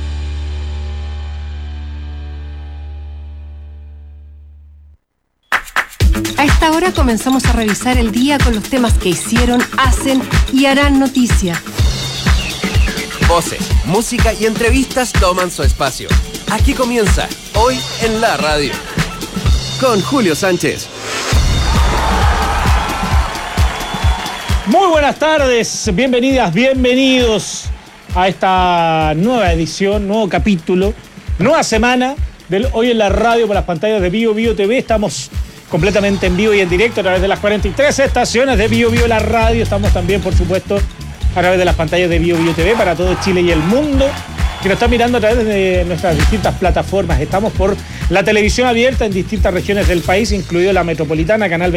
A esta hora comenzamos a revisar el día con los temas que hicieron, hacen y harán noticia. Voces, música y entrevistas toman su espacio. Aquí comienza, Hoy en la Radio, con Julio Sánchez. Muy buenas tardes, bienvenidas, bienvenidos a esta nueva edición, nuevo capítulo, nueva semana del Hoy en la Radio por las pantallas de Bio TV. Estamos completamente en vivo y en directo a través de las 43 estaciones de Bio la Radio. Estamos también, por supuesto, a través de las pantallas de Bio TV para todo Chile y el mundo, que nos está mirando a través de nuestras distintas plataformas. Estamos por la televisión abierta en distintas regiones del país, incluido la metropolitana, canal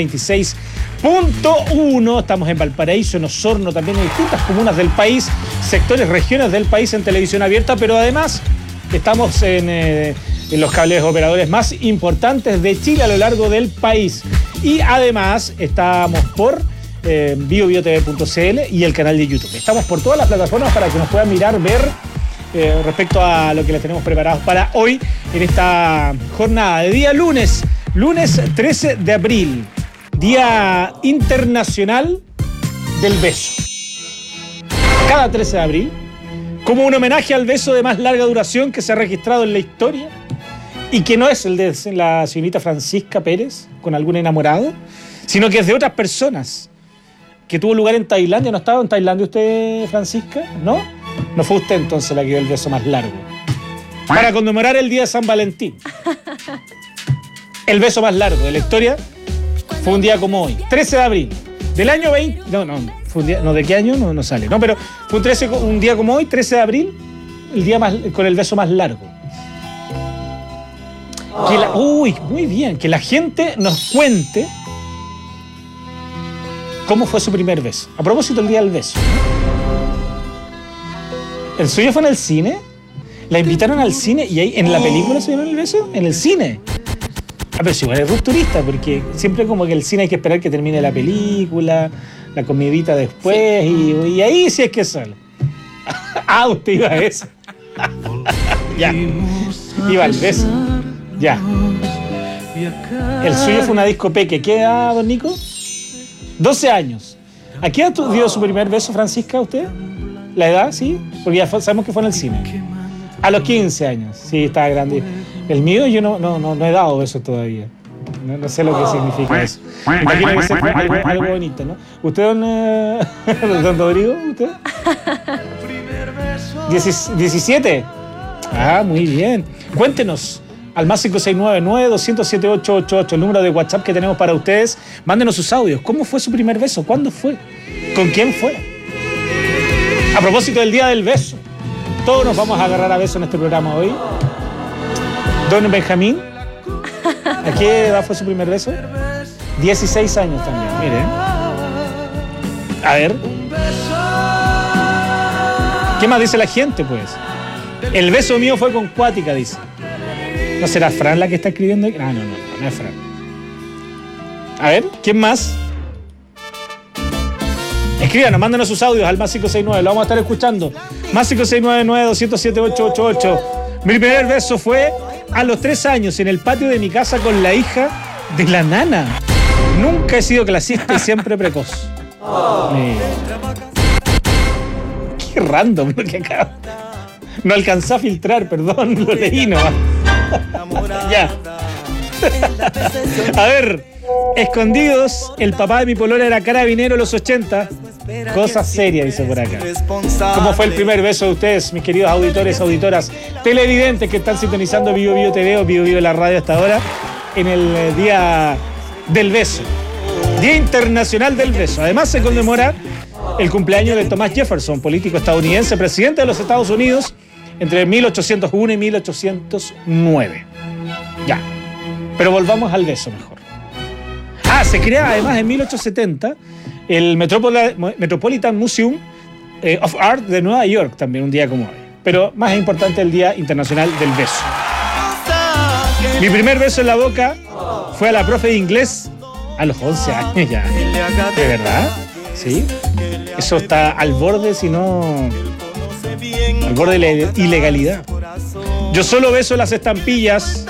26.1. Estamos en Valparaíso, en Osorno, también en distintas comunas del país, sectores, regiones del país en televisión abierta, pero además estamos en en los cables operadores más importantes de Chile a lo largo del país. Y además estamos por biobiotv.cl y el canal de YouTube. Estamos por todas las plataformas para que nos puedan mirar, ver respecto a lo que les tenemos preparados para hoy en esta jornada de día lunes 13 de abril, Día Internacional del Beso. Cada 13 de abril, como un homenaje al beso de más larga duración que se ha registrado en la historia y que no es el de la señorita Francisca Pérez con algún enamorado, sino que es de otras personas, que tuvo lugar en Tailandia. ¿No estaba en Tailandia usted, Francisca? ¿No? No fue usted entonces la que dio el beso más largo. Para conmemorar el día de San Valentín. El beso más largo de la historia fue un día como hoy, 13 de abril, del año 20... Fue un día, ¿de qué año? No sale. No, pero fue un día como hoy, 13 de abril, el día con el beso más largo. Muy bien, que la gente nos cuente cómo fue su primer beso. A propósito del día del beso. ¿El suyo fue en el cine? ¿La invitaron al cine y ahí en la película se dieron el beso? ¿En el cine? Pero si igual es rupturista, porque siempre como que el cine hay que esperar que termine la película, la comidita después, y ahí sí es que sale. Usted iba a eso. Ya. Iba al beso. Ya. El suyo fue una disco peque. ¿Qué edad, don Nico? 12 años. ¿A qué edad dio su primer beso, Francisca, usted? ¿La edad? Sí. Porque ya sabemos que fue en el cine. A los 15 años. Sí, estaba grande. El mío yo no he dado besos todavía. No sé lo que significa eso. Imagino que sea algo bonito, ¿no? ¿Usted, don Rodrigo? ¿Usted? 17. Muy bien. Cuéntenos. Al más 569-920-78888, el número de WhatsApp que tenemos para ustedes. Mándenos sus audios. ¿Cómo fue su primer beso? ¿Cuándo fue? ¿Con quién fue? A propósito del día del beso. Todos nos vamos a agarrar a besos en este programa hoy. Don Benjamín, ¿a qué edad fue su primer beso? 16 años también, mire. A ver. ¿Qué más dice la gente, pues? El beso mío fue con Cuática, dice. ¿No será Fran la que está escribiendo? No es Fran. A ver, ¿quién más? Escríbanos, mándenos sus audios al más 569, lo vamos a estar escuchando. Más 569-900-78888. Mi primer beso fue a los 3 años en el patio de mi casa con la hija de la nana. Nunca he sido clasista y siempre precoz. Qué random lo que acaba. No alcancé a filtrar, perdón, lo leí nomás. Ya. A ver, escondidos, el papá de mi polola era carabinero en los 80. Cosa seria, dice por acá. ¿Cómo fue el primer beso de ustedes, mis queridos auditores, auditoras, televidentes que están sintonizando Bio Bio TV o Bio Bio la radio hasta ahora en el Día del Beso? Día Internacional del Beso. Además se conmemora el cumpleaños de Thomas Jefferson, político estadounidense, presidente de los Estados Unidos entre 1801 y 1809. Ya. Pero volvamos al beso mejor. Se crea además en 1870 el Metropolitan Museum of Art de Nueva York, también un día como hoy. Pero más importante el Día Internacional del Beso. Mi primer beso en la boca fue a la profe de inglés a los 11 años ya. ¿De verdad? ¿Sí? Eso está al borde, si no... al borde de la ilegalidad. Yo solo beso las estampillas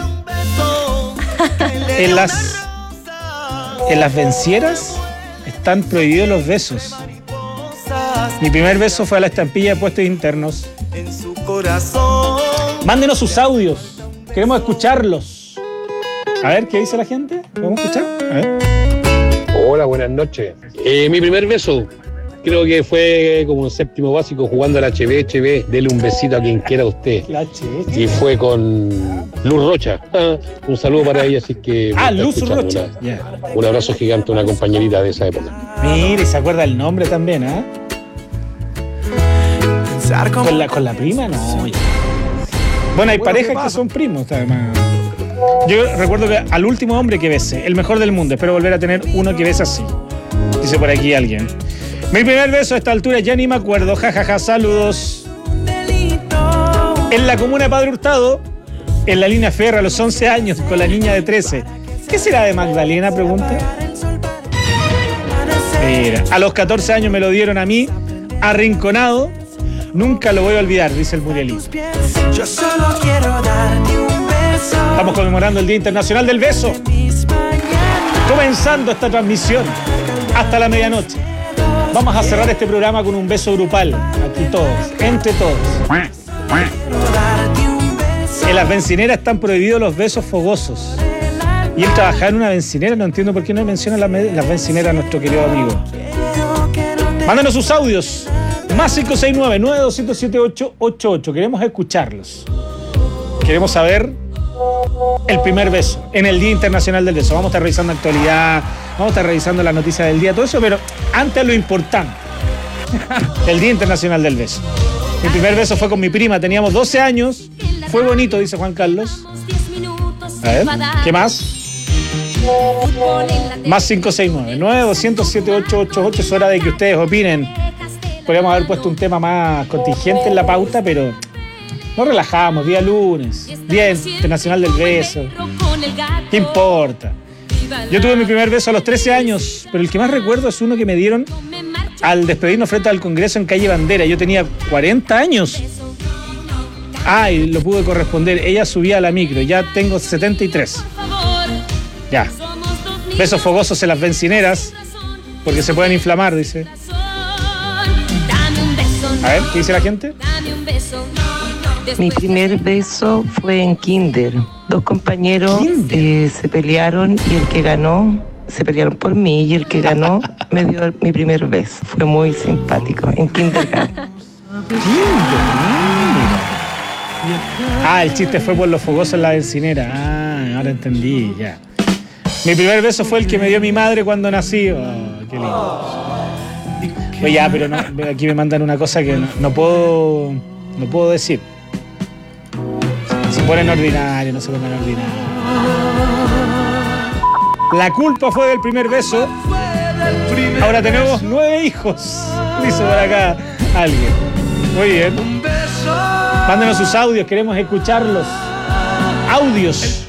en las vencieras están prohibidos los besos. Mi primer beso fue a la estampilla de puestos internos. Mándenos sus audios. Queremos escucharlos. A ver, ¿qué dice la gente? ¿Podemos escuchar? A ver. Hola, buenas noches. Mi primer beso creo que fue como un séptimo básico jugando al HB. Dele un besito a quien quiera usted. Y fue con Luz Rocha. Un saludo para ella, así que... Luz Rocha. Un abrazo gigante, una compañerita de esa época. Mire, ¿se acuerda el nombre también, ah? ¿Con la prima? No. Bueno, hay parejas que son primos, además. Yo recuerdo que al último hombre que besé, el mejor del mundo, espero volver a tener uno que besa así. Dice por aquí alguien. Mi primer beso a esta altura ya ni me acuerdo, jajaja, saludos. En la comuna de Padre Hurtado, en la línea férrea a los 11 años con la niña de 13. ¿Qué será de Magdalena? Pregunta. Mira, a los 14 años me lo dieron a mí, arrinconado. Nunca lo voy a olvidar, dice el Murielito. Estamos conmemorando el Día Internacional del Beso. Comenzando esta transmisión hasta la medianoche. Vamos a cerrar este programa con un beso grupal. Aquí todos, entre todos. En las bencineras están prohibidos los besos fogosos. Y él trabajaba en una bencinera, no entiendo por qué no menciona las bencineras a nuestro querido amigo. Mándanos sus audios. Más 569-9207-888. Queremos escucharlos. Queremos saber el primer beso en el Día Internacional del Beso. Vamos a estar revisando actualidad, vamos a estar revisando las noticias del día, todo eso, pero antes lo importante. El Día Internacional del Beso. Mi primer beso fue con mi prima, teníamos 12 años. Fue bonito, dice Juan Carlos. A ver, ¿qué más? Más 569-9207-888. Es hora de que ustedes opinen. Podríamos haber puesto un tema más contingente en la pauta, pero nos relajamos. Día lunes, Día Internacional del Beso. ¿Qué importa? Yo tuve mi primer beso a los 13 años, pero el que más recuerdo es uno que me dieron al despedirnos frente al Congreso en calle Bandera. Yo tenía 40 años. Y lo pude corresponder. Ella subía a la micro. Ya tengo 73. Ya. Besos fogosos en las bencineras, porque se pueden inflamar, dice. A ver, ¿qué dice la gente? Mi primer beso fue en kinder. Dos compañeros se pelearon y el que ganó, se pelearon por mí y el que ganó me dio mi primer beso. Fue muy simpático, en kindergarten. El chiste fue por los fogosos en la bencinera. Ahora entendí, ya. Mi primer beso fue el que me dio mi madre cuando nací. Qué lindo. Pues ya, pero no, aquí me mandan una cosa que no puedo decir. Se ponen ordinarios, no se ponen ordinarios. La culpa fue del primer beso. Ahora tenemos 9 hijos, dice por acá alguien. Muy bien. Mándenos sus audios, queremos escucharlos. Audios.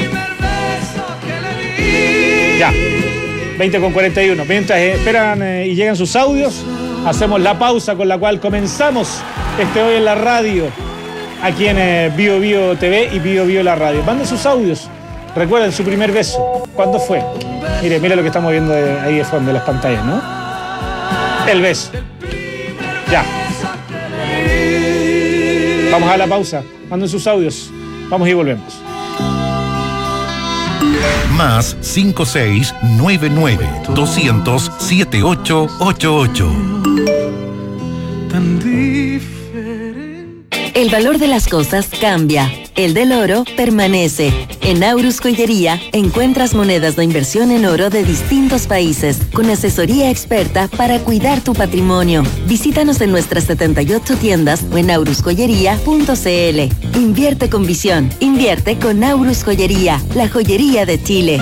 Ya. 20:41. Mientras esperan y llegan sus audios, hacemos la pausa con la cual comenzamos Hoy en la Radio, aquí en Bio Bio TV y Bio Bio la Radio. Manden sus audios. Recuerden su primer beso. ¿Cuándo fue? Mire lo que estamos viendo ahí de fondo de las pantallas, ¿no? El beso. Ya. Vamos a la pausa. Manden sus audios. Vamos y volvemos. Más 5699-200-7888. El valor de las cosas cambia. El del oro permanece. En Aurus Joyería encuentras monedas de inversión en oro de distintos países, con asesoría experta para cuidar tu patrimonio. Visítanos en nuestras 78 tiendas o en aurusjoyería.cl. Invierte con visión. Invierte con Aurus Joyería, la joyería de Chile.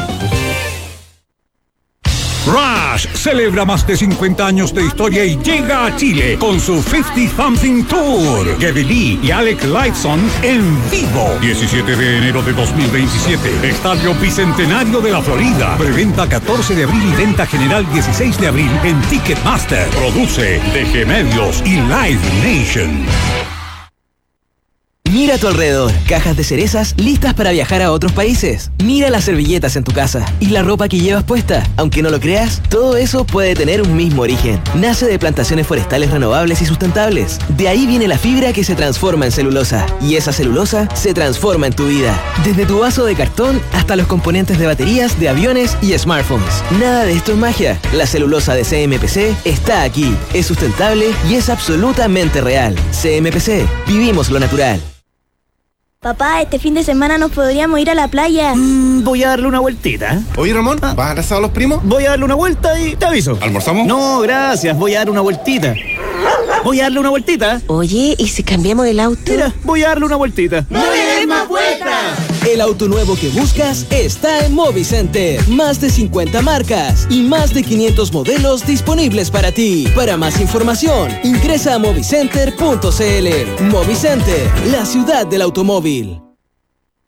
Rush celebra más de 50 años de historia y llega a Chile con su 50 Something Tour. Geddy Lee y Alec Lifeson en vivo. 17 de enero de 2027. Estadio Bicentenario de la Florida. Preventa 14 de abril y venta general 16 de abril en Ticketmaster. Produce DG Medios y Live Nation. Mira a tu alrededor, cajas de cerezas listas para viajar a otros países. Mira las servilletas en tu casa y la ropa que llevas puesta. Aunque no lo creas, todo eso puede tener un mismo origen. Nace de plantaciones forestales renovables y sustentables. De ahí viene la fibra que se transforma en celulosa. Y esa celulosa se transforma en tu vida. Desde tu vaso de cartón hasta los componentes de baterías, de aviones y smartphones. Nada de esto es magia. La celulosa de CMPC está aquí. Es sustentable y es absolutamente real. CMPC, vivimos lo natural. Papá, este fin de semana nos podríamos ir a la playa. Voy a darle una vueltita. Oye, Ramón, ¿vas a abrazar a los primos? Voy a darle una vuelta y te aviso. ¿Almorzamos? No, gracias. Voy a dar una vueltita. Voy a darle una vueltita. Oye, ¿y si cambiamos el auto? Mira, voy a darle una vueltita. ¡No le des más vueltas! El auto nuevo que buscas está en Movicenter. Más de 50 marcas y más de 500 modelos disponibles para ti. Para más información, ingresa a movicenter.cl. Movicenter, la ciudad del automóvil.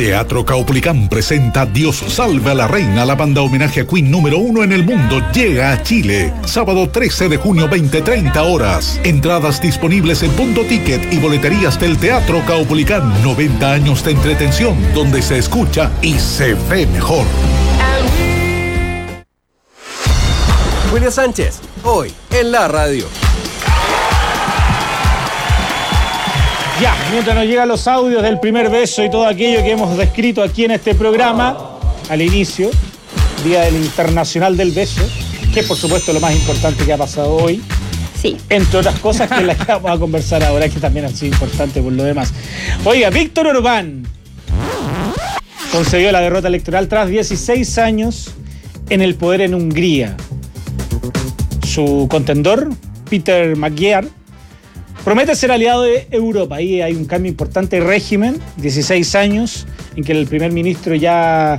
Teatro Caupolicán presenta Dios salve a la reina. La banda homenaje a Queen número 1 en el mundo llega a Chile. Sábado 13 de junio, 20:30 horas. Entradas disponibles en Punto Ticket y boleterías del Teatro Caupolicán. 90 años de entretención donde se escucha y se ve mejor. Julio Sánchez, hoy en la radio. Ya, mientras nos llegan los audios del primer beso y todo aquello que hemos descrito aquí en este programa, al inicio, Día del Internacional del Beso, que es por supuesto lo más importante que ha pasado hoy. Sí. Entre otras cosas que las que vamos a conversar ahora, que también han sido importantes por lo demás. Oiga, Víctor Orbán concedió la derrota electoral tras 16 años en el poder en Hungría. Su contendor, Peter Magyar, promete ser aliado de Europa. Ahí hay un cambio importante de régimen, 16 años, en que el primer ministro ya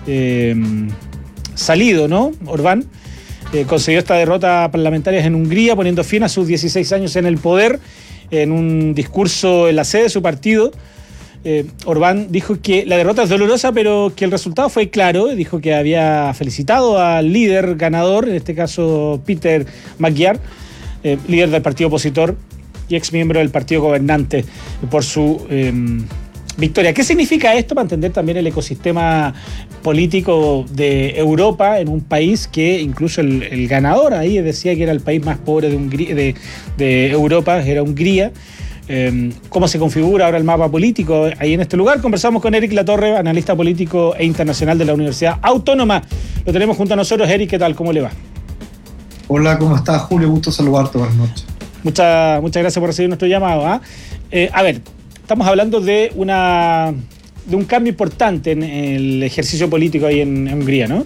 salido, ¿no? Orbán consiguió esta derrota parlamentaria en Hungría, poniendo fin a sus 16 años en el poder. En un discurso en la sede de su partido, Orbán dijo que la derrota es dolorosa, pero que el resultado fue claro. Dijo que había felicitado al líder ganador, en este caso Peter Magyar, líder del partido opositor y ex miembro del partido gobernante, por su victoria. ¿Qué significa esto para entender también el ecosistema político de Europa en un país que incluso el ganador ahí decía que era el país más pobre de Europa, era Hungría? ¿Cómo se configura ahora el mapa político ahí en este lugar? Conversamos con Eric Latorre, analista político e internacional de la Universidad Autónoma. Lo tenemos junto a nosotros. Eric, ¿qué tal? ¿Cómo le va? Hola, ¿cómo estás, Julio? Gusto saludarte, buenas noches. Muchas gracias por recibir nuestro llamado. A ver, estamos hablando de un cambio importante en el ejercicio político ahí en Hungría, ¿no?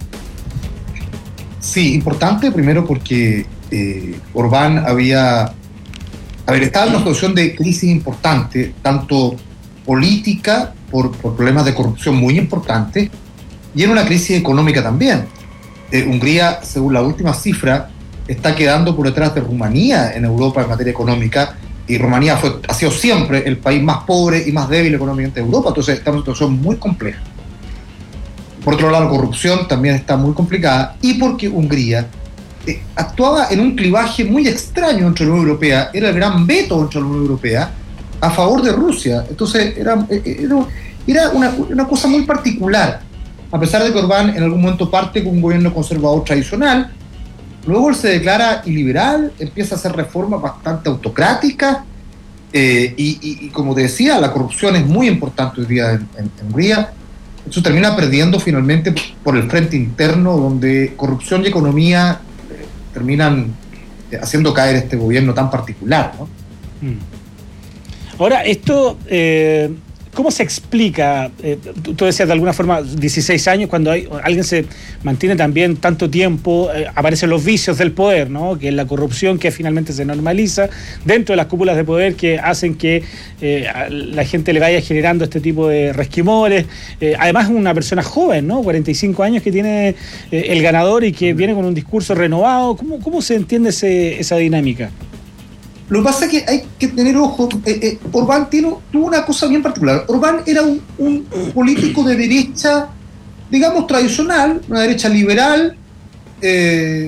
Sí, importante primero porque Orbán estaba en una situación de crisis importante, tanto política, por problemas de corrupción muy importantes, y en una crisis económica también. Hungría, según la última cifra, está quedando por detrás de Rumanía en Europa en materia económica, y Rumanía ha sido siempre el país más pobre y más débil económicamente de Europa, entonces está en una situación muy compleja. Por otro lado, la corrupción también está muy complicada, y porque Hungría actuaba en un clivaje muy extraño entre la Unión Europea, era el gran veto entre la Unión Europea a favor de Rusia, entonces era una cosa muy particular, a pesar de que Orbán en algún momento parte con un gobierno conservador tradicional. Luego él se declara iliberal, empieza a hacer reformas bastante autocráticas, y como te decía, la corrupción es muy importante hoy día en Hungría. Eso termina perdiendo finalmente por el frente interno, donde corrupción y economía terminan haciendo caer este gobierno tan particular, ¿no? Ahora, esto, ¿cómo se explica? Tú decías de alguna forma 16 años, cuando alguien se mantiene también tanto tiempo, aparecen los vicios del poder, ¿no? Que es la corrupción que finalmente se normaliza dentro de las cúpulas de poder, que hacen que la gente le vaya generando este tipo de resquemores. Además, una persona joven, ¿no? 45 años que tiene el ganador y que viene con un discurso renovado. ¿Cómo se entiende esa dinámica? Lo que pasa es que hay que tener ojo. Orbán tuvo una cosa bien particular. Orbán era un político de derecha, digamos, tradicional, una derecha liberal, que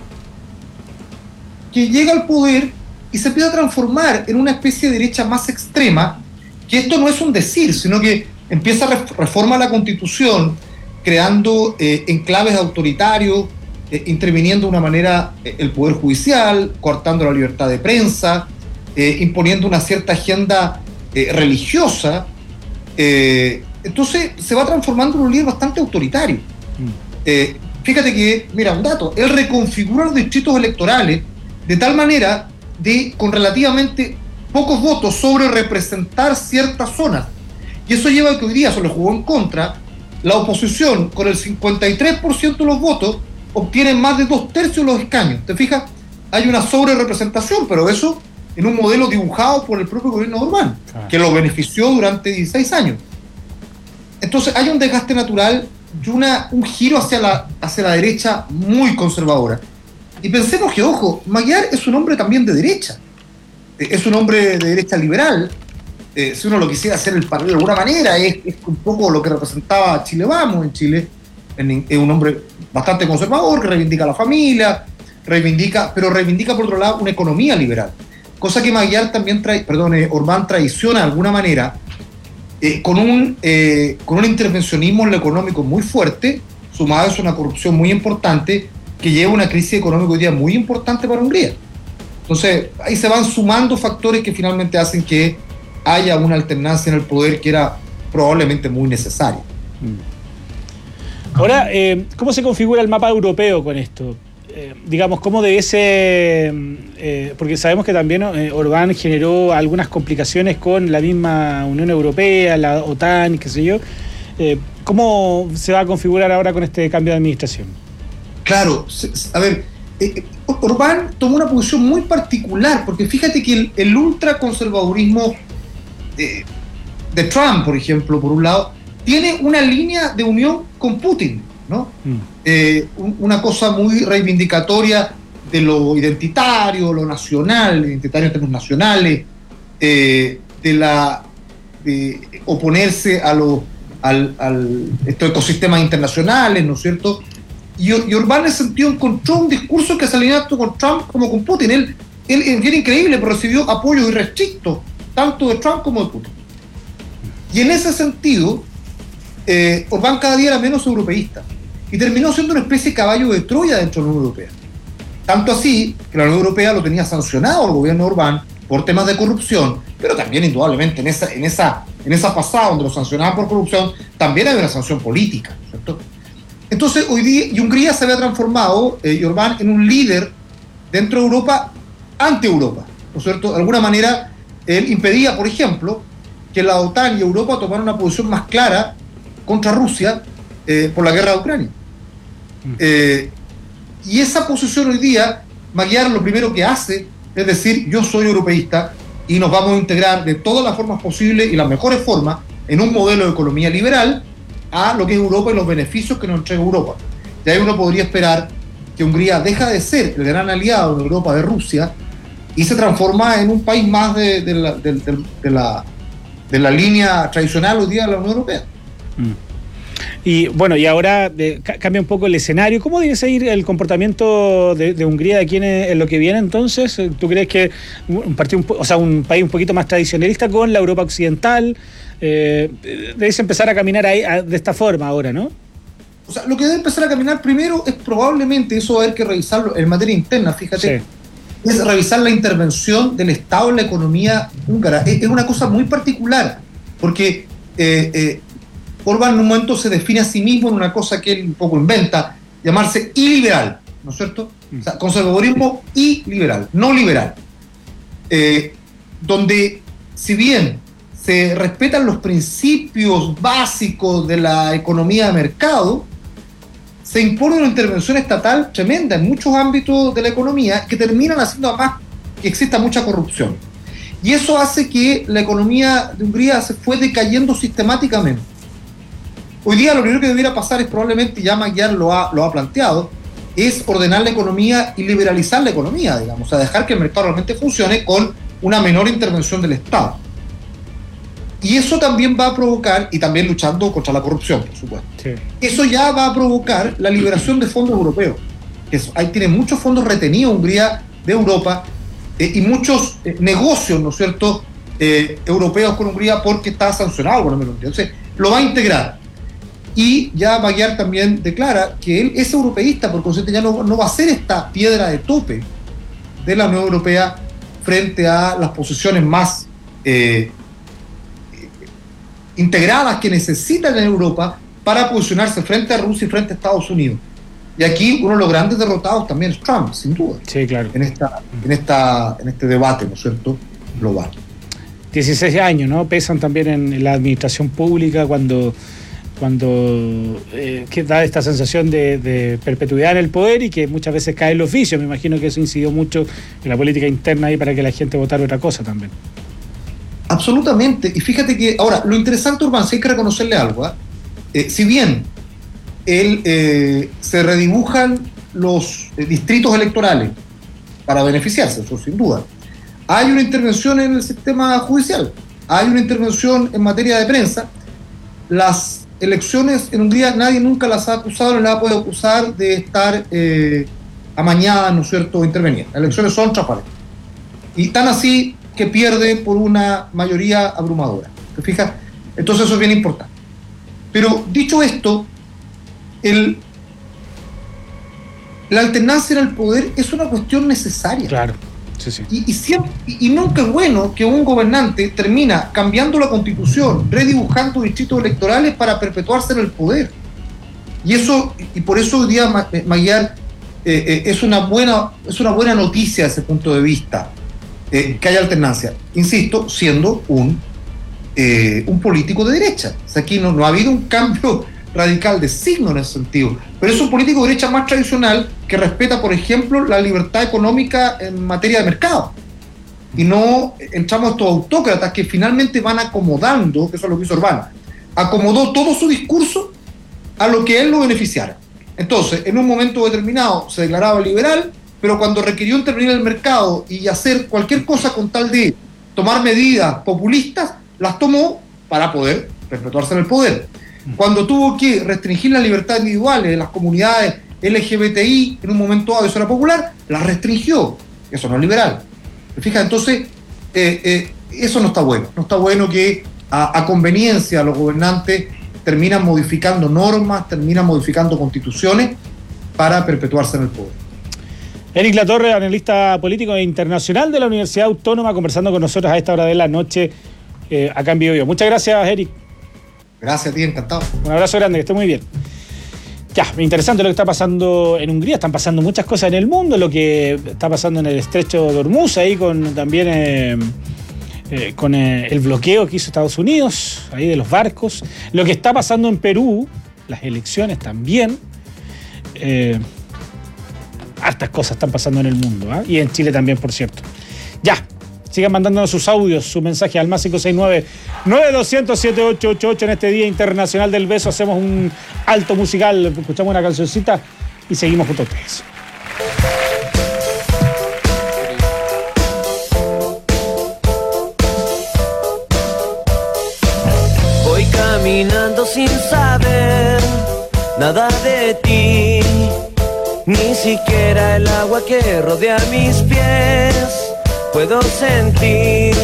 llega al poder y se empieza a transformar en una especie de derecha más extrema, que esto no es un decir, sino que empieza a reformar la Constitución, creando enclaves autoritarios, interviniendo de una manera el Poder Judicial, coartando la libertad de prensa, imponiendo una cierta agenda religiosa. Entonces se va transformando en un líder bastante autoritario. Fíjate que, mira, un dato, él reconfigura los distritos electorales de tal manera de, con relativamente pocos votos, sobre representar ciertas zonas. Y eso lleva a que hoy día se le jugó en contra. La oposición, con el 53% de los votos, obtienen más de 2/3 de los escaños. ¿Te fijas? Hay una sobre-representación, pero eso en un modelo dibujado por el propio gobierno de Orbán, que lo benefició durante 16 años. Entonces hay un desgaste natural y un giro hacia la derecha muy conservadora. Y pensemos que, ojo, Magyar es un hombre también de derecha. Es un hombre de derecha liberal, si uno lo quisiera hacer el paralelo de alguna manera, es un poco lo que representaba Chile Vamos en Chile. Es un hombre bastante conservador que reivindica a la familia, pero reivindica por otro lado una economía liberal, cosa que Magyar también Orbán traiciona de alguna manera, con un intervencionismo en lo económico muy fuerte, sumado a una corrupción muy importante que lleva a una crisis económica hoy día muy importante para Hungría. Entonces ahí se van sumando factores que finalmente hacen que haya una alternancia en el poder que era probablemente muy necesaria. Ahora, ¿cómo se configura el mapa europeo con esto? Digamos, ¿cómo debe ser? Porque sabemos que también Orbán generó algunas complicaciones con la misma Unión Europea, la OTAN, qué sé yo. ¿Cómo se va a configurar ahora con este cambio de administración? Claro, a ver, Orbán tomó una posición muy particular, porque fíjate que el ultraconservadurismo de Trump, por ejemplo, por un lado, tiene una línea de unión con Putin, ¿no? Una cosa muy reivindicatoria de lo identitario, lo nacional, identitario en términos nacionales, de oponerse a estos ecosistemas internacionales, ¿no es cierto? Y Orbán en ese sentido encontró un discurso que se alineaba tanto con Trump como con Putin. Él era increíble, pero recibió apoyos irrestrictos, tanto de Trump como de Putin. Y en ese sentido, Orbán cada día era menos europeísta y terminó siendo una especie de caballo de Troya dentro de la Unión Europea. Tanto así que la Unión Europea lo tenía sancionado al gobierno de Orbán por temas de corrupción, pero también indudablemente en esa pasada donde lo sancionaban por corrupción, también había una sanción política, ¿cierto? Entonces hoy día, y Hungría se había transformado, y Orbán, en un líder dentro de Europa, anti-Europa, ¿no es cierto? De alguna manera, él impedía, por ejemplo, que la OTAN y Europa tomaran una posición más clara contra Rusia por la guerra de Ucrania. Y esa posición hoy día, Magyar lo primero que hace es decir, yo soy europeísta y nos vamos a integrar de todas las formas posibles y las mejores formas en un modelo de economía liberal a lo que es Europa y los beneficios que nos entrega Europa. Y ahí uno podría esperar que Hungría deja de ser el gran aliado de Europa de Rusia y se transforma en un país más de la línea tradicional hoy día de la Unión Europea. Y bueno, y ahora cambia un poco el escenario. ¿Cómo debe seguir el comportamiento de Hungría de aquí en lo que viene entonces? ¿Tú crees que un país un poquito más tradicionalista con la Europa occidental debes empezar a caminar ahí de esta forma ahora, ¿no? O sea, lo que debe empezar a caminar primero es probablemente, eso va a haber que revisarlo en materia interna, fíjate, sí, es revisar la intervención del Estado en la economía húngara. Es una cosa muy particular, porque Orbán en un momento se define a sí mismo en una cosa que él un poco inventa, llamarse iliberal, ¿no es cierto? O sea, conservadurismo iliberal, no liberal. Donde, si bien se respetan los principios básicos de la economía de mercado, se impone una intervención estatal tremenda en muchos ámbitos de la economía que terminan haciendo además que exista mucha corrupción. Y eso hace que la economía de Hungría se fue decayendo sistemáticamente. Hoy día lo primero que debiera pasar es probablemente, ya Magyar lo ha planteado, es ordenar la economía y liberalizar la economía, digamos, o sea, dejar que el mercado realmente funcione con una menor intervención del Estado. Y eso también va a provocar, y también luchando contra la corrupción, por supuesto, sí, eso ya va a provocar la liberación de fondos europeos. Ahí tiene muchos fondos retenidos Hungría de Europa y muchos negocios, ¿no es cierto?, europeos con Hungría porque está sancionado por la Unión Europea. Entonces, lo va a integrar. Y ya Magyar también declara que él es europeísta, por consiguiente ya no va a ser esta piedra de tope de la Unión Europea frente a las posiciones más integradas que necesitan en Europa para posicionarse frente a Rusia y frente a Estados Unidos. Y aquí uno de los grandes derrotados también es Trump, sin duda. Sí, claro. En este debate, ¿no es cierto?, global. 16 años, ¿no? Pesan también en la administración pública cuando que da esta sensación de perpetuidad en el poder y que muchas veces cae el oficio. Me imagino que eso incidió mucho en la política interna ahí para que la gente votara otra cosa también. Absolutamente. Y fíjate que, ahora, lo interesante, Urbán, si hay que reconocerle algo, si bien se redibujan los distritos electorales para beneficiarse, eso sin duda, hay una intervención en el sistema judicial. hay una intervención en materia de prensa. Las elecciones en Hungría nadie nunca las ha acusado, no las ha podido acusar de estar amañadas, ¿no es cierto?, intervenir. Las elecciones son transparentes. Y tan así que pierde por una mayoría abrumadora. ¿Te fijas? Entonces eso es bien importante. Pero dicho esto, la alternancia en el poder es una cuestión necesaria. Claro. Sí, sí. Y nunca es bueno que un gobernante termina cambiando la constitución, redibujando distritos electorales para perpetuarse en el poder. Y por eso hoy día, Magyar, es una buena noticia desde ese punto de vista, que haya alternancia. Insisto, siendo un político de derecha. O sea, aquí no ha habido un cambio radical de signo en ese sentido, pero es un político de derecha más tradicional que respeta, por ejemplo, la libertad económica en materia de mercado, y no entramos a estos autócratas que finalmente van acomodando, que eso es lo que hizo Orbán, acomodó todo su discurso a lo que él lo beneficiara. Entonces, en un momento determinado se declaraba liberal, pero cuando requirió intervenir en el mercado y hacer cualquier cosa con tal de tomar medidas populistas, las tomó para poder perpetuarse en el poder. Cuando tuvo que restringir las libertades individuales de las comunidades LGBTI, en un momento dado eso era popular, las restringió. Eso no es liberal. ¿Te fijas? Entonces, eso no está bueno. No está bueno que a conveniencia los gobernantes terminan modificando normas, terminan modificando constituciones para perpetuarse en el poder. Eric Latorre, analista político internacional de la Universidad Autónoma, conversando con nosotros a esta hora de la noche acá en Biobío. Muchas gracias, Eric. Gracias a ti, encantado. Un abrazo grande, que esté muy bien. Ya, interesante lo que está pasando en Hungría. Están pasando muchas cosas en el mundo, lo que está pasando en el estrecho de Hormuz, ahí con también con el bloqueo que hizo Estados Unidos, ahí de los barcos. Lo que está pasando en Perú, las elecciones también. Hartas cosas están pasando en el mundo, ¿eh? Y en Chile también, por cierto. Ya. Sigan mandándonos sus audios, su mensaje al más 569-9200-7888 en este Día Internacional del Beso. Hacemos un alto musical, escuchamos una cancioncita y seguimos junto a ustedes. Voy caminando sin saber nada de ti, ni siquiera el agua que rodea mis pies puedo sentir.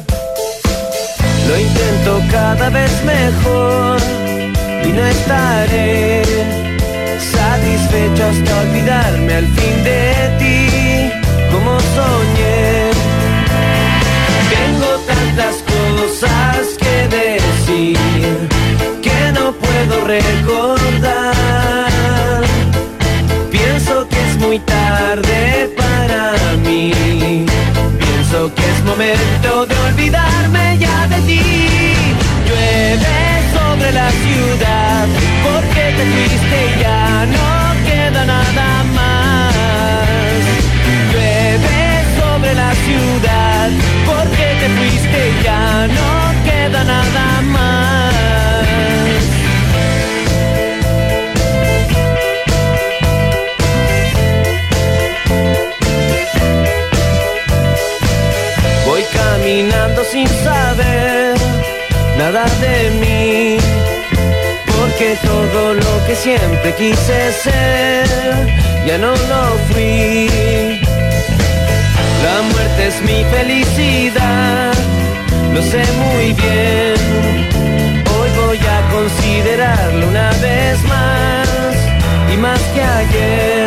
Lo intento cada vez mejor y no estaré satisfecho hasta olvidarme al fin de ti, como soñé. Tengo tantas cosas que decir que no puedo recordar. Pienso que es muy tarde para mí. Pienso que es momento de olvidarme ya de ti. Llueve sobre la ciudad porque te fuiste y ya no queda nada más. Llueve sobre la ciudad porque te fuiste y ya no queda nada más. Caminando sin saber nada de mí, porque todo lo que siempre quise ser ya no lo fui. La muerte es mi felicidad, lo sé muy bien. Hoy voy a considerarlo una vez más y más que ayer.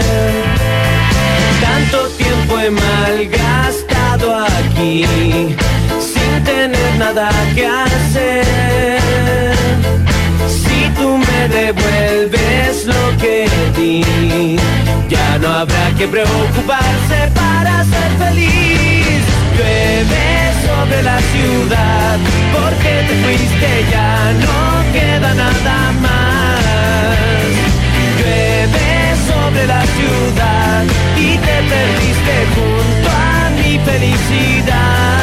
Tanto tiempo he malgastado aquí sin tener nada que hacer. Si tú me devuelves lo que di, ya no habrá que preocuparse para ser feliz. Llueve sobre la ciudad porque te fuiste, ya no queda nada más. Llueve sobre la ciudad y te perdiste junto a mi felicidad.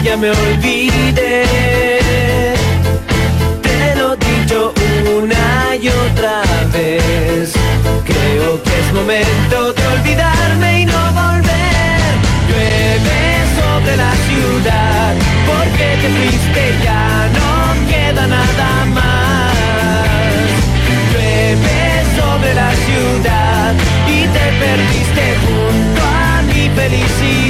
ya me olvidé. Te lo he dicho una y otra vez. Creo que es momento de olvidarme y no volver. Llueve sobre la ciudad, porque te fuiste, ya no queda nada más. Llueve sobre la ciudad y te perdiste junto a mi felicidad.